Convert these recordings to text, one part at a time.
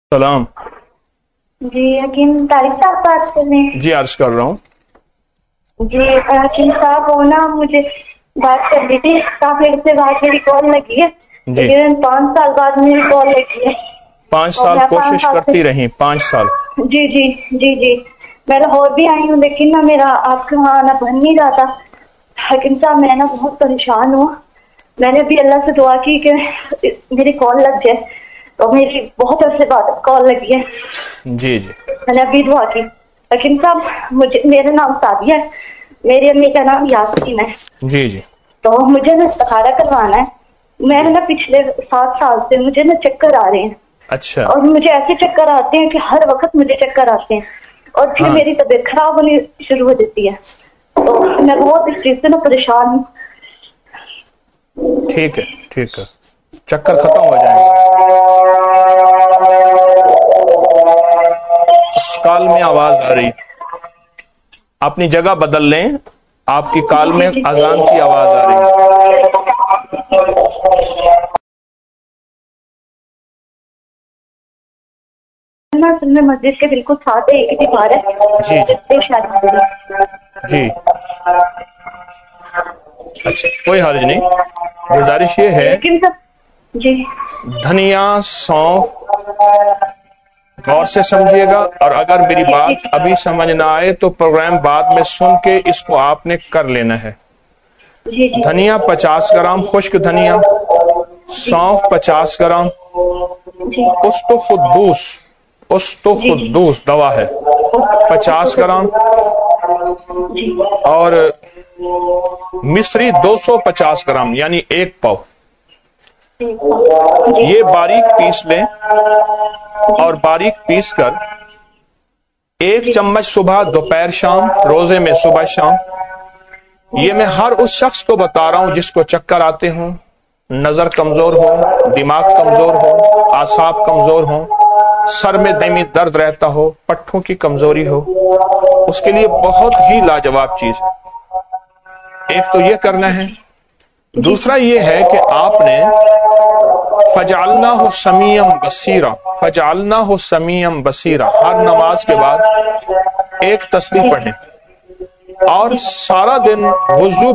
सलाम। जी हकीम तारिक साहब बात कर रहे हैं? जी अर्ज कर रहा हूँ। जी हकीम साहब वो ना मुझे बात करनी थी, काफी देर से बात मेरी कॉल लगी है, जी लेकिन 5 साल बाद मेरी कॉल लगी है 5 और साल मैं 5 कोशिश साल से करती रही 5 साल। जी जी जी जी मैं लाहौर भी आई हूँ, लेकिन ना मेरा आपके वहाँ आना बन नहीं रहा था। हकीम साहब मैं ना बहुत परेशान हूँ। मैंने भी अल्लाह से दुआ की कि मेरी कॉल लग जाए, तो मेरी बहुत अरसे बाद कॉल लगी है। जी जी मैंने अभी दुआ की। हकीम साहब मुझे, मेरा नाम सादिया है, मेरी अम्मी का नाम यासीन है। जी जी तो मुझे ना इस्तिखारा करवाना है। मैंने ना पिछले 7 साल से मुझे ना चक्कर आ रहे हैं, अच्छा। और मुझे ऐसे चक्कर आते हैं कि हर वक्त मुझे चक्कर आते हैं, और फिर हाँ मेरी तबीयत खराब होनी शुरू हो जाती है। तो मैं बहुत इस चीज से ना परेशान हूँ। ठीक है ठीक है, चक्कर खत्म हो जाएंगे। उस कॉल में आवाज आ रही, अपनी जगह बदल लें, आपकी कॉल में अजान की आवाज आ रही। ना सुनने मस्जिद के बिल्कुल साथ है, एक ही दीवार है। जी जी जी अच्छा, कोई हर्ज नहीं। गुजारिश ये है, लेकिन सब जी धनिया सौंफ गौर से समझिएगा, और अगर मेरी बात अभी समझ ना आए तो प्रोग्राम बाद में सुन के इसको आपने कर लेना है। जी जी धनिया 50 ग्राम खुश्क धनिया, सौंफ 50 ग्राम, जी उस्तो जी जी खुद्दूस दवा है 50 ग्राम, जी और मिश्री 250 ग्राम यानी 1 पाव। ये बारीक पीस लें, और बारीक पीस कर 1 चम्मच सुबह दोपहर शाम, रोजे में सुबह शाम। ये मैं हर उस शख्स को बता रहा हूं जिसको चक्कर आते हों, नजर कमजोर हो, दिमाग कमजोर हो, आसाब कमजोर हो, सर में दमी दर्द रहता हो, पट्ठों की कमजोरी हो, उसके लिए बहुत ही लाजवाब चीज है। एक तो ये करना है। दूसरा ये है कि आपने फजालना हो समीयम बसीरा, फजालना हो समीयम बसीरा, हर नमाज के बाद एक तस्बीह पढ़ें, और सारा दिन वुजू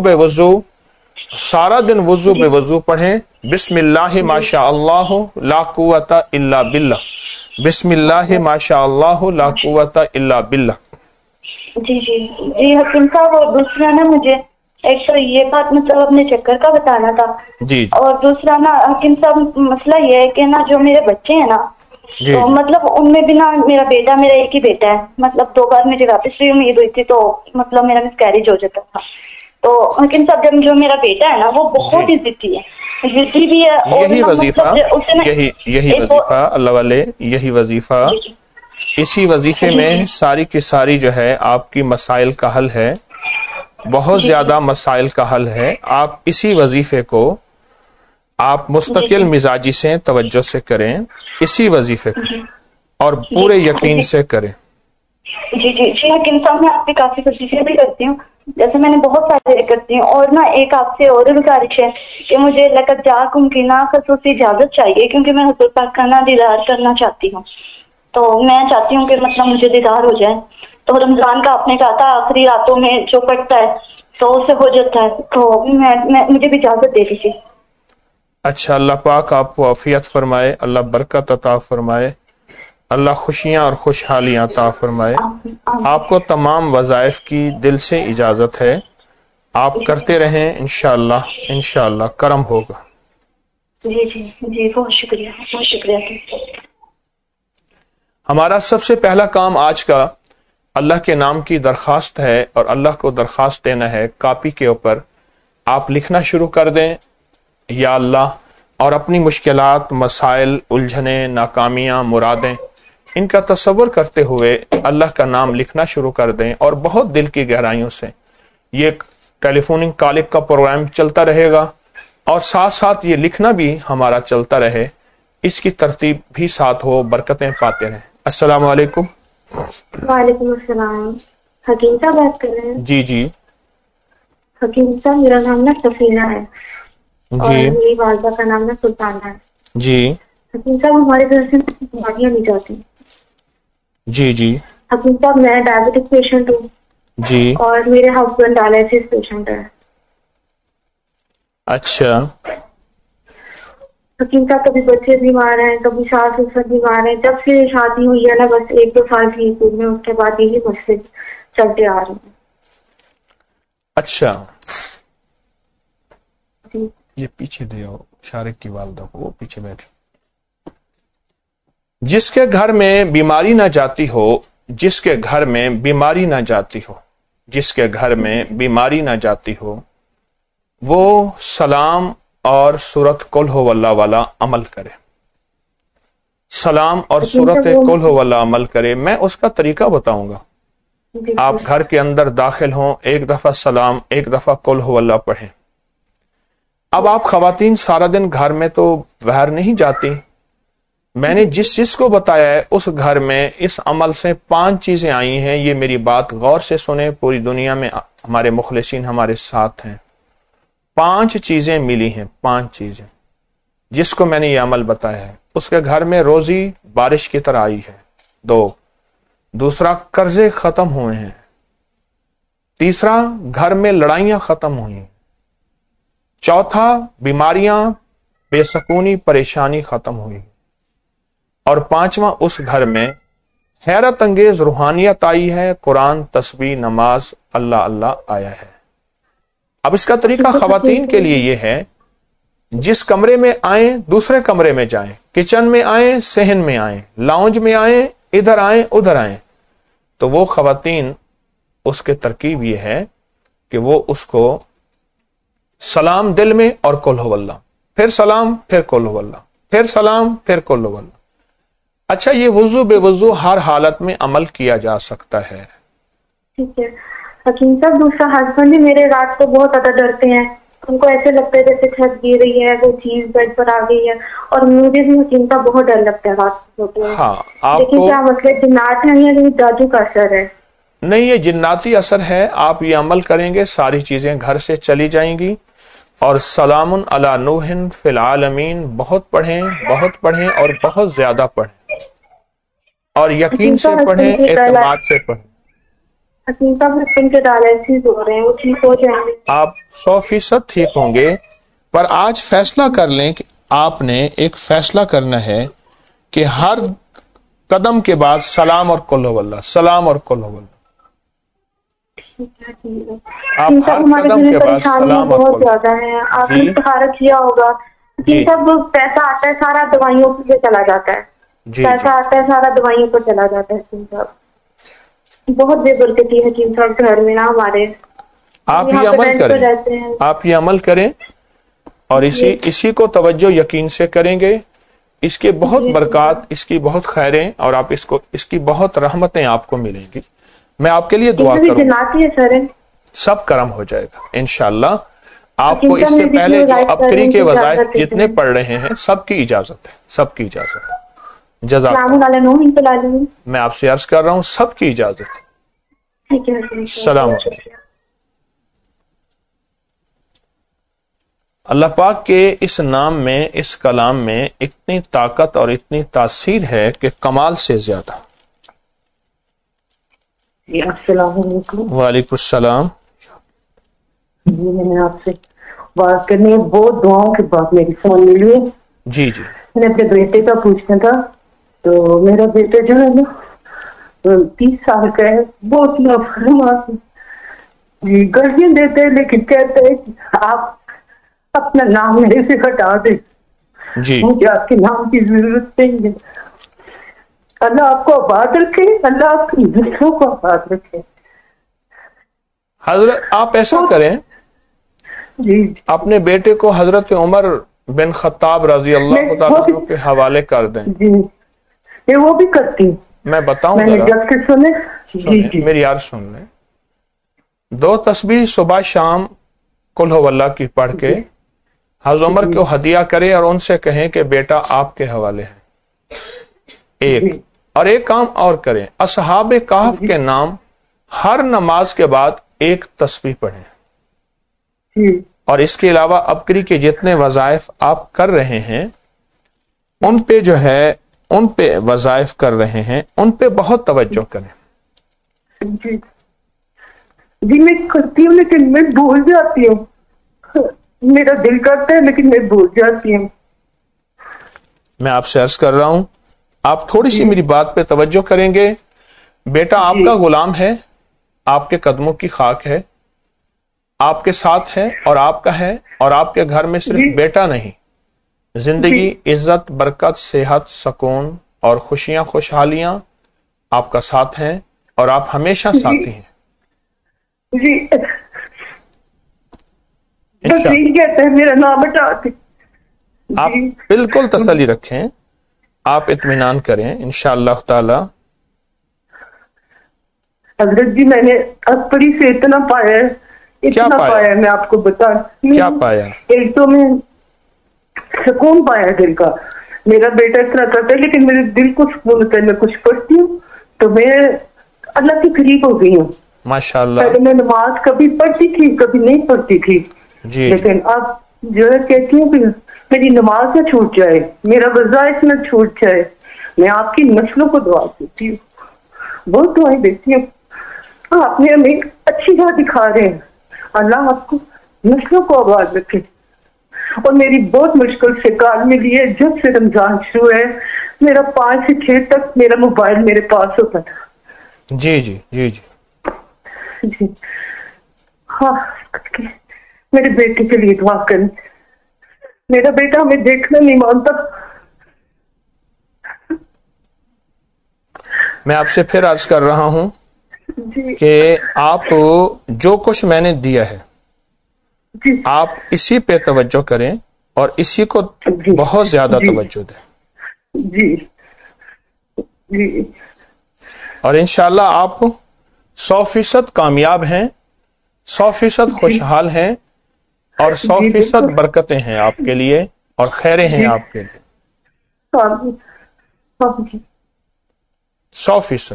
बेवुजू पढ़ें। बिस्मिल्लाह माशा अल्लाह ला कुव्वता इल्ला बिल्लाह, बिस्मिल्लाह माशा अल्लाह ला कुव्वता इल्ला बिल्लाह। जी जी जी हकीम साहब, और दूसरा ना मुझे एक तो ये बात मतलब अपने चक्कर का बताना था, जी और दूसरा ना हकीम साहब मसला ये है कि ना जो मेरे बच्चे हैं ना, जी तो जी मतलब उनमें भी ना मेरा एक ही बेटा है। मतलब 2 बार मुझे वापस से उम्मीद हुई थी, तो मतलब मेरा मिसकैरेज हो जाता था। तो हकीम साहब जब जो मेरा बेटा है ना वो बहुत ही जिद्दी है, जिद्दी भी है, और यही ना वजीफा, मतलब उसे ना यही वजीफा अल्लाह वाले, यही वजीफा, जी जी इसी वजीफे जी में सारी की सारी जो है आपकी मसाइल का हल है। बहुत जी ज्यादा मसाइल का हल है। आप इसी वजीफे को आप जी मुस्तकिल जी मिजाजी से तवज्जो से करें, इसी वजीफे को, जी और पूरे यकीन से करें। जी जी जी हकीम साहब मैं आपकी काफी कोशिशें भी करती हूँ, जैसे मैंने बहुत सारे करती हूँ। और ना एक आपसे और गुजारिश है कि मुझे लकत जाकुम की ना खसूसी इजाजत चाहिए, क्योंकि मैं हुजूर पाक का ना दीदार करना चाहती हूँ। तो मैं चाहती हूँ कि मतलब मुझे दीदार हो जाए। तो रमजान का आपने कहा था आखिरी रातों में जो पड़ता है तो उससे हो जाता है, तो मैं मुझे भी इजाजत दे दीजिए। अच्छा, अल्लाह पाक आपको आफियत फरमाए, अल्लाह बरकत अता फरमाए, अल्लाह खुशियां और खुशहालियां अता फरमाए। आपको तमाम वज़ाइफ की दिल से इजाजत है, आप करते रहें, इंशाअल्लाह इंशाअल्लाह करम होगा। जी जी जी बहुत शुक्रिया, बहुत शुक्रिया। हमारा सबसे पहला काम आज का अल्लाह के नाम की दरखास्त है, और अल्लाह को दरखास्त देना है। कापी के ऊपर आप लिखना शुरू कर दें, या अल्लाह, और अपनी मुश्किलात, मसाइल, उलझने, नाकामियां, मुरादें, इनका तसव्वुर करते हुए अल्लाह का नाम लिखना शुरू कर दें, और बहुत दिल की गहराइयों से। ये टेलीफोनिक कॉलिंग का प्रोग्राम चलता रहेगा, और साथ साथ ये लिखना भी हमारा चलता रहे, इसकी तरतीब भी साथ हो, बरकतें पाते रहें। अस्सलाम वालेकुम। वालेकुम अस्सलाम। हकीम साहब बात कर रहे हैं? जी जी हकीम साहब मेरा नाम ना सफीना है, और जी मेरी वालदा का नाम ना सुल्ताना है। जी حکیم صاحب ہمارے گھر سے بیماریاں نہیں جاتی. جی جی حکیم صاحب میں ڈائبٹک پیشنٹ ہوں جی. اور میرے ہسبینڈ ڈائلسس پیشنٹ ہے. اچھا. حکیم صاحب کبھی بچے بیمار ہیں, کبھی ساس سسر بیمار ہیں. جب سے شادی ہوئی ہے نا بس 1-2 سال ٹھیک ہوئی ہے, اس کے بعد یہی مسئلے چلتے آ رہے ہیں. اچھا جی یہ پیچھے دے آؤ, شارق کی والدہ کو, وہ پیچھے بیٹھ. جس کے گھر میں بیماری نہ جاتی ہو, جس کے گھر میں بیماری نہ جاتی ہو, جس کے گھر میں بیماری نہ جاتی ہو, وہ سلام اور سورت قل ہو واللہ والا عمل کرے. سلام اور سورت قل ہو واللہ عمل کرے. میں اس کا طریقہ بتاؤں گا. آپ گھر کے اندر داخل ہوں, ایک دفعہ سلام, ایک دفعہ قل ہو واللہ پڑھیں. اب آپ خواتین سارا دن گھر میں تو باہر نہیں جاتی. میں نے جس چیز کو بتایا ہے اس گھر میں اس عمل سے 5 چیزیں آئی ہیں. یہ میری بات غور سے سنیں, پوری دنیا میں ہمارے مخلصین ہمارے ساتھ ہیں. 5 چیزیں ملی ہیں, 5 چیزیں جس کو میں نے یہ عمل بتایا ہے. اس کے گھر میں روزی بارش کی طرح آئی ہے. 2, دوسرا قرضے ختم ہوئے ہیں. تیسرا گھر میں لڑائیاں ختم ہوئی ہیں. چوتھا بیماریاں, بے سکونی, پریشانی ختم ہوئی. اور 5واں اس گھر میں حیرت انگیز روحانیت آئی ہے. قرآن, تسبیح, نماز, اللہ اللہ آیا ہے. اب اس کا طریقہ خواتین کے لیے یہ ہے, جس کمرے میں آئیں دوسرے کمرے میں جائیں, کچن میں آئیں, صحن میں آئیں, لاؤنج میں آئیں, ادھر آئیں, ادھر آئیں, تو وہ خواتین اس کے ترکیب یہ ہے کہ وہ اس کو سلام دل میں اور قل ہو واللہ, پھر سلام, پھر قل ہو واللہ, پھر سلام, پھر قل ہو واللہ. اچھا, یہ وضو بے وضو ہر حالت میں عمل کیا جا سکتا ہے. ٹھیک ہے حکیم صاحب. دوسرا ہسبینڈ بھی میرے رات کو بہت زیادہ ڈرتے ہیں. ان کو ایسے لگتا ہے جیسے چھت گر رہی ہے, کوئی چیز بیڈ پر آ گئی ہے. اور مجھے بھی حکیم صاحب بہت ڈر لگتا ہے رات کو سوتے ہوئے. ہاں, آپ لیکن کو کیا مسئلہ جنات ہیں یا جادو کا اثر ہے؟ نہیں, یہ جناتی اثر ہے. آپ یہ عمل کریں گے, ساری چیزیں گھر سے چلی جائیں گی. اور سلام علی نوح فی العالمین بہت پڑھیں, بہت پڑھیں اور بہت زیادہ پڑھیں, اور یقین سے پڑھیں, اعتماد سے پڑھیں. حکیم صاحب ان کے ڈائلسس ہو رہے ہیں, وہ ٹھیک ہو جائیں گے؟ آپ 100% ٹھیک ہوں گے. پر آج فیصلہ کر لیں کہ آپ نے ایک فیصلہ کرنا ہے کہ ہر قدم کے بعد سلام اور قل ہو واللہ, سلام اور قل ہو واللہ. آپ ہر ہمارے قدم گھر میں کے بعد پریشانیاں سلام اور بہت قل. زیادہ ہیں. آپ نے جی استخارہ کیا ہوگا. جی سب پیسہ آتا ہے سارا دوائیوں پہ چلا جاتا ہے. جی پیسہ جی آتا ہے سارا دوائیوں پر چلا جاتا ہے. حکیم صاحب بہت بے برکتی ہے حکیم صاحب گھر میں نا ہمارے. ہم آپ یہاں یہ پہ عمل رینٹ پہ کریں, رہتے ہیں. آپ یہ عمل کریں, اور جی اسی کو توجہ یقین سے کریں گے. اس کے بہت جی برکات, اس کی بہت خیریں, اور آپ اس کی بہت رحمتیں آپ کو ملیں گی. میں آپ کے لیے دعا کروں, جناتی ہے سر. سب کرم ہو جائے گا انشاءاللہ. آپ کو حکیم اس صاحب سے میری پہلے جو لائف ابتری ان کے کو وظائف اجازت دیتے جتنے ہیں. پڑھ رہے ہیں سب کی اجازت ہے, سب کی اجازت ہے. جزاک سلام اللہ. علیکم انت العالمین. میں آپ سے عرض کر رہا ہوں سب کی اجازت ہے. ٹھیک ہے حکیم صاحب, السلام بہت علیکم. شکریہ. اللہ پاک کے اس نام میں, اس کلام میں اتنی طاقت اور اتنی تاثیر ہے کہ کمال سے زیادہ. السلام علیکم. وعلیکم السلام. جی میں نے آپ سے بات کرنی ہے, بہت دعاؤں کے بعد میری فون ملی ہے. جی جی میں نے اپنے بیٹے کا پوچھنا تھا. تو میرا بیٹا جو ہے نا 30 سال کا ہے, بہت نافرمان, گالیاں دیتے ہیں لیکن کہتے ہیں کہ آپ اپنا نام میرے سے ہٹا دیں, جی مجھے آپ کے نام کی ضرورت نہیں ہے. اللہ آپ کو آباد رکھے, اللہ آپ کی نسلوں کو آباد رکھے. حضرت آپ ایسا تو کریں, جی اپنے بیٹے کو حضرت عمر بن خطاب رضی اللہ تعالیٰ عنہ کے حوالے کر دیں. جی یہ وہ بھی کرتی ہوں, میں بتاؤں میں نے ذرا, جب سے سنے. جی سنیں جی میری عرض سن لیں. 2 تسبیح صبح شام قل ہو واللہ کی پڑھ کے حضرت عمر کو ہدیہ کریں, اور ان سے کہیں کہ بیٹا آپ کے حوالے ہے. ایک اور ایک کام اور کریں, اصحاب کہف کے نام ہر نماز کے بعد 1 تسبیح پڑھیں. جی اور اس کے علاوہ ابکری کے جتنے وظائف آپ کر رہے ہیں ان پہ جو ہے ان پہ وظائف کر رہے ہیں، ان پہ بہت توجہ کریں۔ جی جی میں کرتی ہوں لیکن میں بھول جاتی ہوں، میرا دل کرتا ہے لیکن میں بھول جاتی ہوں۔ میں آپ سے عرض کر رہا ہوں، آپ تھوڑی سی میری بات پہ توجہ کریں گے۔ بیٹا آپ کا غلام ہے، آپ کے قدموں کی خاک ہے، آپ کے ساتھ ہے اور آپ کا ہے، اور آپ کے گھر میں صرف بیٹا نہیں، زندگی، عزت، برکت، صحت، سکون اور خوشیاں، خوشحالیاں آپ کا ساتھ ہیں، اور آپ ہمیشہ ساتھی ہیں۔ جی بس یہی کہتا ہے میرا نام ہٹاتے۔ آپ بالکل تسلی رکھیں، آپ اطمینان کریں، انشاءاللہ تعالی۔ حضرت جی میں نے اکبری سے اتنا پایا ہے، اتنا پایا میں آپ کو بتا۔ کیا پایا؟ ایک تو میں سکون پایا دل کا، میرا بیٹا اتنا کرتا ہے لیکن میرے دل کو سکون ہوتا ہے۔ میں کچھ پڑھتی ہوں تو میں اللہ کے قریب ہو گئی ہوں۔ ماشاءاللہ۔ پہلے میں نماز کبھی پڑھتی تھی کبھی نہیں پڑھتی تھی، لیکن اب جو ہے کہتی ہوں کہ میری نماز نہ چھوٹ جائے، میرا وظائف نہ چھوٹ جائے۔ میں آپ کی نسلوں کو دعا دیتی ہوں، بہت دعائیں دیتی ہوں۔ آپ نے ہمیں اچھی راہ دکھا رہے ہیں، اللہ آپ کو نسلوں کو آباد رکھے۔ اور میری بہت مشکل سے کال ملی ہے، جب سے رمضان شروع ہے میرا 5 سے 6 تک میرا موبائل میرے پاس ہوتا تھا۔ جی جی جی جی جی ہاں، میرے بیٹے کے لیے دعا کریں، میرا بیٹا ہمیں دیکھنا نہیں مانتا۔ میں آپ سے پھر عرض کر رہا ہوں جی کہ آپ جو کچھ میں نے دیا ہے جی آپ اسی پہ توجہ کریں اور اسی کو بہت زیادہ توجہ دیں۔ جی جی اور انشاءاللہ آپ 100% کامیاب ہیں، 100% خوشحال ہیں، اور 100% برکتیں ہیں آپ کے لیے اور خیریں ہیں آپ کے لیے۔ 100%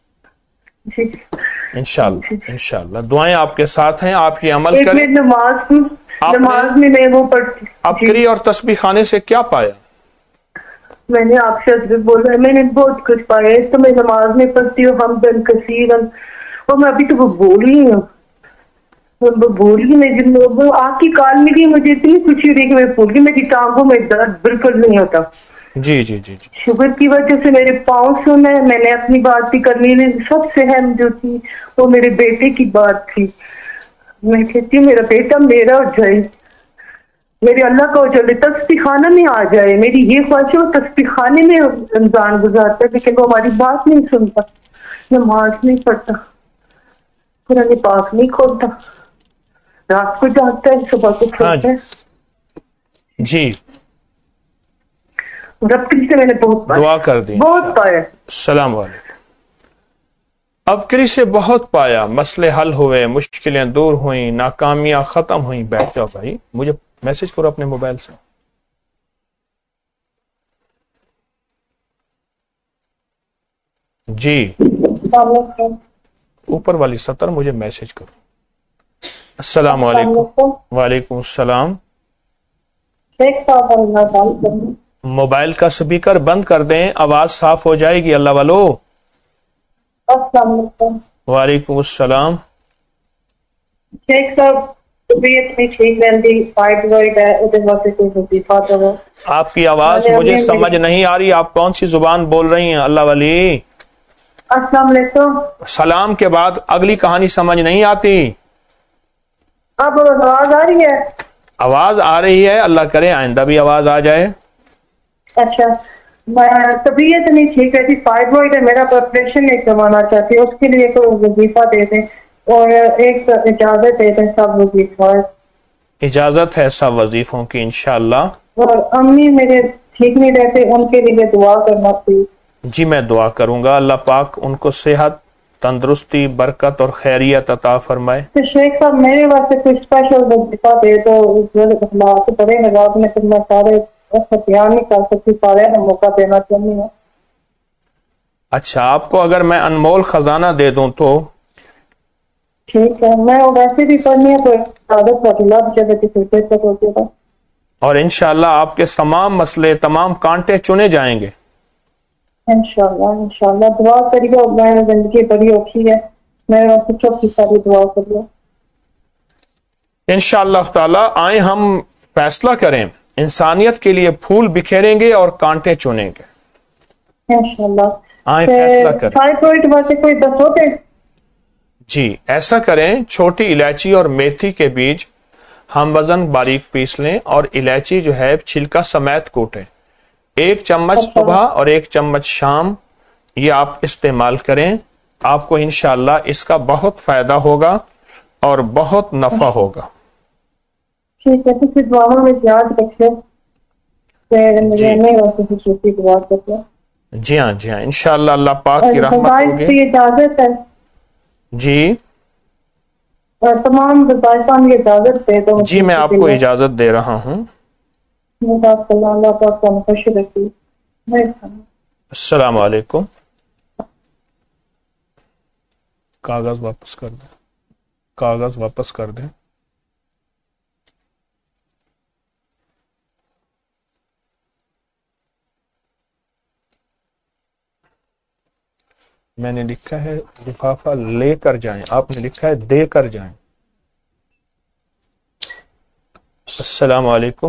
انشاءاللہ انشاءاللہ دعائیں آپ کے ساتھ ہیں، آپ یہ عمل کریں۔ نماز میں میں وہ پڑھتی عبقری اور تسبیح خانے سے کیا پایا؟ میں نے آپ سے حضرت بولا ہے، میں نے بہت کچھ پایا ہے۔ تو میں نماز میں پڑھتی ہوں حمدن کثیرن، اور میں ابھی تو وہ بول ہی ہوں، وہ بول ہی میں جن لوگوں آپ کی کال ملی مجھے اتنی خوشی ہوئی کہ میں بھول گئی، میری ٹانگوں میں درد بالکل نہیں ہوتا۔ جی جی جی جی شوگر کی وجہ سے میرے پاؤں سونا ہے، میں نے اپنی بات بھی کرنی ہے۔ سب سے اہم جو تھی وہ میرے بیٹے کی بات تھی۔ میں کہتی ہوں میرا بیٹا میرا ہو جائے، میرے اللہ کا ہو جائے، تسبیح خانہ میں آ جائے۔ میری یہ خواہش ہے وہ تسبیح خانے میں رمضان گزارتا ہے، لیکن وہ ہماری بات نہیں سنتا، نماز نہیں پڑھتا، قرآن پاک نہیں کھولتا، رات کو جاگتا ہے صبح کو کھولتا ہے۔ جی عبقری سے میں نے بہت پایا، دعا کر دی، بہت پایا۔ السلام علیکم۔ عبقری سے بہت پایا، مسئلے حل ہوئے، مشکلیں دور ہوئیں، ناکامیاں ختم ہوئیں۔ بیٹھ جاؤ بھائی، مجھے میسج کرو اپنے موبائل سے۔ جی اوپر والی سطر مجھے میسج کرو۔ السلام علیکم۔ وعلیکم السلام۔ موبائل کا سپیکر بند کر دیں، آواز صاف ہو جائے گی اللہ والو۔ السلام علیکم۔ وعلیکم السلام۔ شیخ صاحب طبیعت میں ٹھیک رہتی، فائبرائڈ ہے، ادھر واسطے کوئی وظیفہ دو۔ آپ کی آواز مجھے سمجھ نہیں آ رہی، آپ کون سی زبان بول رہی ہیں اللہ والی؟ السلام علیکم۔ سلام کے بعد اگلی کہانی سمجھ نہیں آتی۔ اب آواز آ رہی ہے؟ آواز آ رہی ہے، اللہ کرے آئندہ بھی آواز آ جائے۔ اچھا، طبیعت نہیں ٹھیک رہتی، فائبرائڈ ہے، میرا آپریشن نہیں کروانا چاہتی، اس کے لیے کوئی وظیفہ دے دیں اور ایک اجازت دے دیں سب وظیفہ۔ اجازت ہے سب وظیفوں کی انشاءاللہ۔ اور امی میرے ٹھیک نہیں رہتے، ان کے لیے دعا کرنا پلیز۔ جی میں دعا کروں گا، اللہ پاک ان کو صحت، تندرستی، برکت اور خیریت عطا فرمائے۔ تو شیخ صاحب میرے واسطے کوئی اسپیشل وظیفہ دے دو، حالات بڑے حالات میں تو میں سارے بیان نہیں کر سکتی، سارے موقع دینا چاہیے ہوں۔ اچھا، آپ کو اگر میں انمول خزانہ دے دوں تو؟ ٹھیک ہے، میں ویسے بھی پڑھنی ہے تو عادت والی لب جگہ کی تک ہوتی ہے۔ اور انشاءاللہ آپ کے تمام مسئلے، تمام کانٹے چنے جائیں گے انشاءاللہ دعا کریے. میں زندگی بڑی اوکھی ہے، میں سب کی ساری دعا کریے انشاءاللہ تعالی. آئیں ہم فیصلہ کریں، انسانیت کے لیے پھول بکھیریں گے اور کانٹے چنیں گے. انشاءاللہ. آئیں فیصلہ کریں. تھائرائیڈ واسطے کوئی دس ہوتے؟ جی ایسا کریں، چھوٹی الائچی اور میتھی کے بیج ہم وزن باریک پیس لیں اور الائچی جو ہے چھلکا سمیت کوٹیں. 1 چمچ صبح اور 1 چمچ شام یہ آپ استعمال کریں. آپ کو انشاءاللہ اس کا بہت فائدہ ہوگا اور بہت نفع ہوگا. ٹھیک ہے، کسی دعا میں یاد رکھیں. جی ہاں جی ہاں انشاءاللہ اللہ پاک کی رحمت ہوگی. اجازت ہے جی تمام وظائفوں کی اجازت دے دو. جی میں آپ کو اجازت دے رہا ہوں. السلام علیکم. کاغذ واپس کر دیں، کاغذ واپس کر دیں. میں نے لکھا ہے لفافہ لے کر جائیں، آپ نے لکھا ہے دے کر جائیں. السلام علیکم.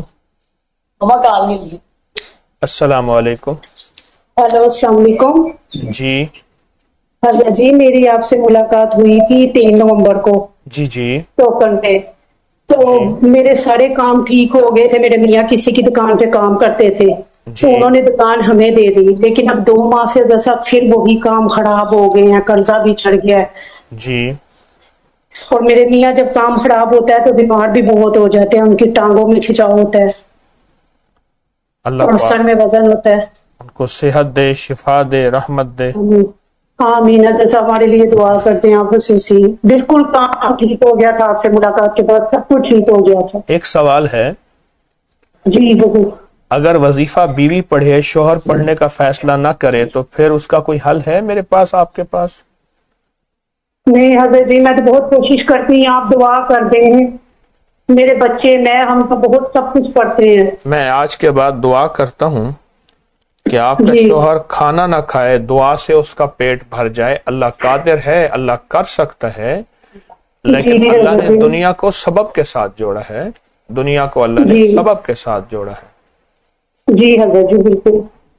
السلام علیکم. ہیلو السلام علیکم. جی جی میری آپ سے ملاقات ہوئی تھی 3 نومبر کو جی جی ٹوکن پہ. تو جی میرے سارے کام ٹھیک ہو گئے تھے. میرے میاں کسی کی دکان پہ کام کرتے تھے تو جی انہوں نے دکان ہمیں دے دی، لیکن اب 2 ماہ سے جیسا پھر وہی کام خراب ہو گئے ہیں، قرضہ بھی چڑھ گیا ہے. جی اور میرے میاں جب کام خراب ہوتا ہے تو بیمار بھی بہت ہو جاتے ہیں، ان کی ٹانگوں میں کھچاؤ ہوتا ہے اللہ اور پاک سر میں وزن ہوتا ہے. ان کو صحت دے، شفا دے، رحمت دے. آمین. جیسا ہمارے لیے دعا کرتے ہیں آپ خصوصی. بالکل کام ٹھیک ہو گیا تھا آپ سے ملاقات کے بعد، سب کچھ ٹھیک ہو گیا تھا. ایک سوال ہے، جی بالکل. اگر وظیفہ بیوی پڑھے، شوہر پڑھنے کا فیصلہ نہ کرے تو پھر اس کا کوئی حل ہے میرے پاس، آپ کے پاس؟ نہیں حضرت جی میں تو بہت کوشش کرتی ہوں، آپ دعا کر دیں. میرے بچے میں ہم تو بہت سب کچھ پڑھتے ہیں. میں آج کے بعد دعا کرتا ہوں کہ آپ کا جی شوہر کھانا نہ کھائے، دعا سے اس کا پیٹ بھر جائے. اللہ قادر ہے، اللہ کر سکتا ہے، لیکن جی اللہ حضرت نے جی. دنیا کو سبب کے ساتھ جوڑا ہے. دنیا کو اللہ نے جی سبب کے ساتھ جوڑا ہے. جی حضرت جی بالکل.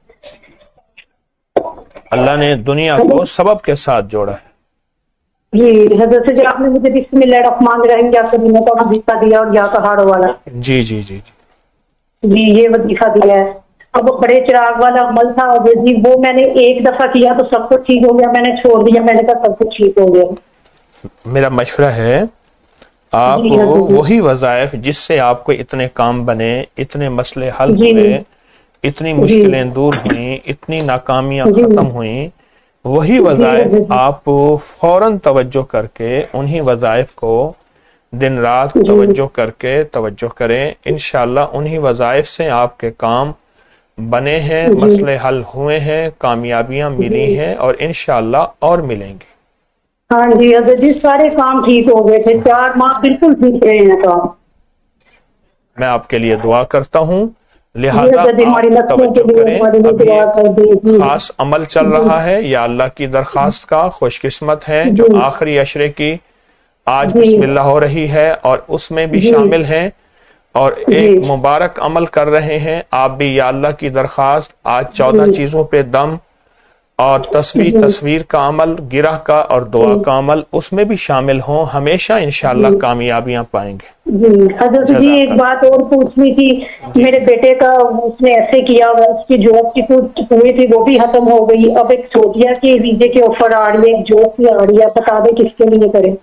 اللہ نے دنیا کو سبب کے ساتھ جوڑا ہے. جی حضرت جی آپ نے مجھے بسم اللہ الرحمن الرحیم یا کریمہ کا وظیفہ دیا اور یا پہاڑوں والا. جی جی جی جی جی یہ وظیفہ دیا ہے. اب وہ بڑے چراغ والا عمل تھا جی، وہ میں نے ایک دفعہ کیا تو سب کچھ ٹھیک ہو گیا. میں نے چھوڑ دیا، میں نے کہا سب کچھ ٹھیک ہو گیا. میرا مشورہ ہے آپ جی حضرت جی. وہی وظائف جس سے آپ کو اتنے کام بنے، اتنے مسئلے حل جی ہوئے، اتنی جی مشکلیں دور ہوئیں، اتنی ناکامیاں جی ختم ہوئیں، وہی جی وظائف حضرت آپ فوراً توجہ کر کے انہی وظائف کو دن رات جی توجہ کر کے توجہ کریں. انشاءاللہ انہی وظائف سے آپ کے کام بنے ہیں، جی مسئلے حل ہوئے ہیں، کامیابیاں ملی جی. ہیں اور انشاءاللہ اور ملیں گے. ہاں جی حضرت جی سارے کام ٹھیک ہو گئے تھے، 4 ماہ بالکل ٹھیک رہے ہیں کام. میں آپ کے لیے دعا کرتا ہوں، جی لہذا حضرت جی ہماری آپ نسلوں کے توجہ لیے کریں. ہمارے لیے ابھی دعا ایک کر دی. خاص عمل چل جی رہا ہے، یا اللہ کی درخواست کا خوش قسمت ہے جو جی آخری عشرے کی آج جی بسم اللہ ہو رہی ہے اور اس میں بھی جی شامل ہیں اور جی ایک مبارک عمل کر رہے ہیں. آپ بھی یا اللہ کی درخواست، آج 14 جی چیزوں پہ دم اور تصویر کا عمل، گرہ کا اور دعا کا عمل اس میں بھی شامل ہوں. ہمیشہ انشاءاللہ جی کامیابیاں پائیں گے. جی حضرت جی جزاک ایک اللہ. بات اور پوچھنی تھی. جی میرے بیٹے کا اس نے ایسے کیا، اس کی جاب کی کچھ ہوئی تھی وہ بھی ختم ہو گئی. اب ایک سعودیہ کے ویزے کے آفر آ رہی ہے، ایک جاب کی آ رہی ہے، بتا دیں کس کے لیے کریں.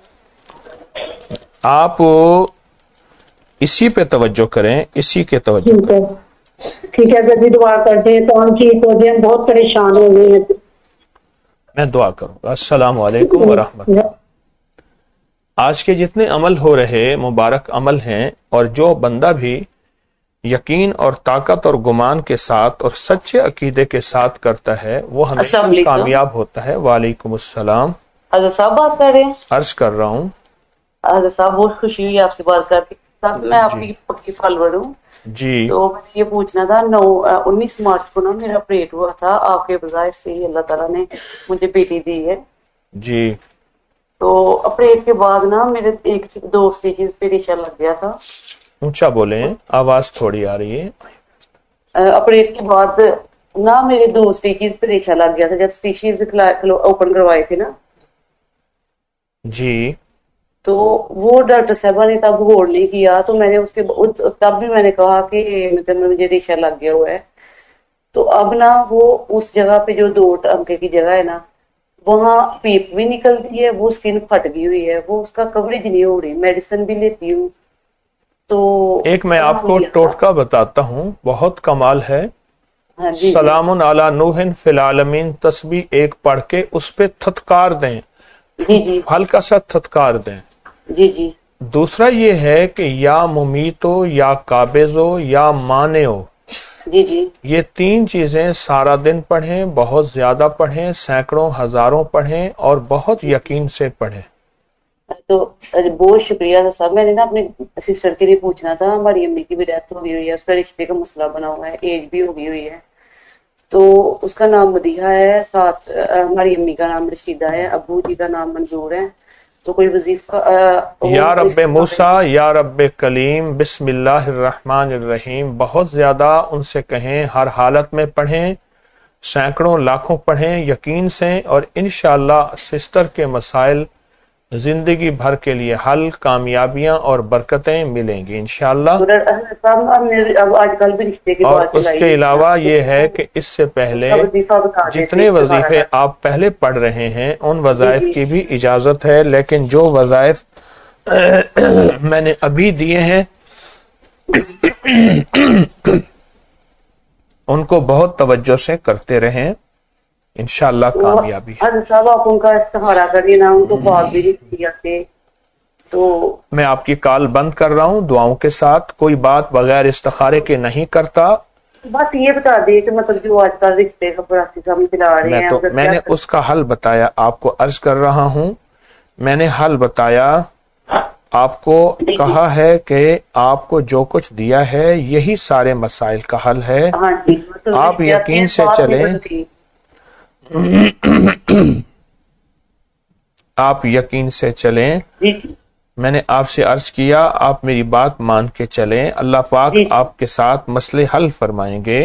آپ اسی پہ توجہ کریں، اسی کے توجہ ٹھیک ہے کریں. ٹھیک ہے حضرت جی دعا کرتے ہیں. تو ہم ٹھیک ہو جائیں، بہت پریشان ہو گئے ہیں. میں دعا کروں گا. السلام علیکم ورحمۃ اللہ. آج کے جتنے عمل ہو رہے مبارک عمل ہیں، اور جو بندہ بھی یقین اور طاقت اور گمان کے ساتھ اور سچے عقیدے کے ساتھ کرتا ہے وہ ہمیشہ کامیاب ہوتا ہے. وعلیکم السلام. حضرت صاحب بات کر رہے ہیں؟ عرض کر رہا ہوں. حضرت صاحب بہت خوشی ہوئی آپ سے بات کر کے. صاحب میں آپ جی کی پکی فالوور ہوں. जी तो मुझे ये पूछना था 19 मार्च को ना मेरा ऑपरेट हुआ था, आपके बजाय से ही अल्लाह ताला ने मुझे बेटी दी है। जी। तो ऑपरेट के बाद ना मेरे 1-2 स्टिचेस पे रेशा लग गया था। ऊंचा बोले, आवाज थोड़ी आ रही है। ऑपरेट के बाद ना मेरे 2 स्टिचेस पे रेशा लग गया था जब स्टिचेस ओपन करवाए थे ना। जी। तो वो डॉक्टर साहबा ने तब होल्ड नहीं किया, तो मैंने तब भी मैंने कहा कि मतलब मुझे रेशा लग गया हुआ है। तो अब ना वो उस जगह पे जो 2 टंके की जगह है ना, वहाँ पीप भी निकलती है, वो स्किन फट गई हुई है, वो उसका कवरेज नहीं हो रही। मेडिसिन भी लेती हूँ। तो एक मैं आपको टोटका बताता हूँ, बहुत कमाल है। हाँ जी सलामुन अला नूहिन फिल आलमीन तस्बीह एक पढ़ के उस पे थतकार दें, जी जी हल्का सा थतकार दें। जी जी दूसरा ये है कि या मुमीतो या काबिजो या मानेओ, जी जी ये 3 चीजें सारा दिन पढ़ें, बहुत ज्यादा पढ़ें, सैकड़ों हजारों पढ़ें और बहुत यकीन से पढ़ें। तो बहुत शुक्रिया साहब। मैंने ना अपने सिस्टर के लिए पूछना था, हमारी अम्मी की भी डेथ हो गई हुई है, उसका रिश्ते का मसला बना हुआ है, एज भी हो गई हुई है। तो उसका नाम मदीहा है, साथ हमारी अम्मी का नाम रशीदा है, अबू जी का नाम मंजूर है। तो कोई वजीफा या रब्बे मूसा या रब्बे कलीम बिस्मिल्लाहिर्रहमानिर्रहीम बहुत ज्यादा उनसे कहें, हर हालत में पढ़ें, सैकड़ों लाखों पढ़ें यकीन से, और इंशाअल्लाह सिस्टर के मसाइल जिंदगी भर के लिए हल, कामयाबियां और बरकतें मिलेंगी इंशाअल्लाह। आजकल भी रिश्ते की और बात उसके अलावा ये है कि इससे पहले जितने वजीफे आप पहले पढ़ रहे हैं उन वज़ाइफ की भी इजाजत है, लेकिन जो वज़ाइफ मैंने अभी दिए हैं उनको बहुत तवज्जो से करते रहें, इंशाअल्लाह कामयाबी है। साहब आप उनका सहारा करिए ना, उनको ख्वाब भी नहीं दिया थे। तो मैं आपकी कॉल बंद कर रहा हूँ दुआओं के साथ, कोई बात बगैर इस्तिखारे के नहीं करता। बस ये बता दिए कि मतलब जो आजकल रिश्ते का प्रोसेस चला रहे हैं, मैंने उसका हल बताया, आपको अर्ज कर रहा हूँ, मैंने हल बताया आपको, कहा है कि आपको जो कुछ दिया है यही सारे मसाइल का हल है। हाँ जी, तो आप यकीन से चलें, आप यकीन से चलें, मैंने आपसे अर्ज किया, आप मेरी बात मान के चलें, अल्लाह पाक आपके साथ मसले हल फरमाएंगे।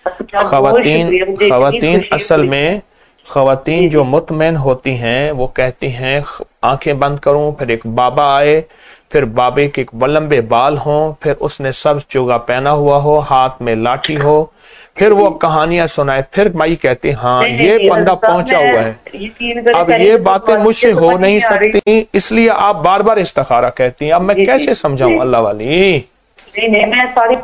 खवातीन असल में खवातीन जो मुतमैन होती हैं वो कहती हैं आंखें बंद करूं, फिर एक बाबा आए, फिर बाबे के लंबे बाल हों, फिर उसने सब्ज चोगा पहना हुआ हो, हाथ में लाठी हो, फिर वो कहानियां सुनाए, फिर माई कहती हाँ ये बंदा पहुंचा हुआ है। अब ये बातें मुझसे हो नहीं सकती, इसलिए आप बार बार इस्तिखारा कहती हैं। अब मैं कैसे समझाऊं अल्लाह वाली? मैं सारी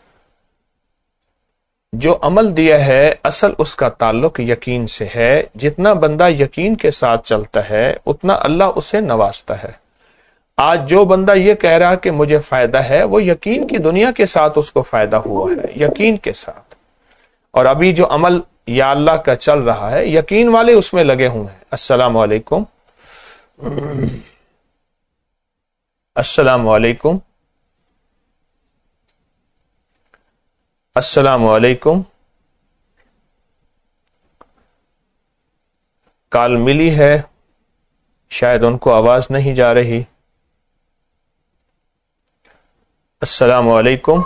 जो अमल दिया है असल उसका ताल्लुक यकीन से है। जितना बंदा यकीन के साथ चलता है उतना अल्लाह उसे नवाजता है। आज जो बंदा ये कह रहा कि मुझे फायदा है, वो यकीन की दुनिया के साथ उसको फायदा हुआ है, यकीन के साथ। और अभी जो अमल या अल्लाह का चल रहा है, यकीन वाले उसमें लगे हुए हैं। अस्सलाम वालेकुम, अस्सलाम वालेकुम, अस्सलाम वालेकुम। कॉल मिली है, शायद उनको आवाज नहीं जा रही। अस्सलाम वालेकुम।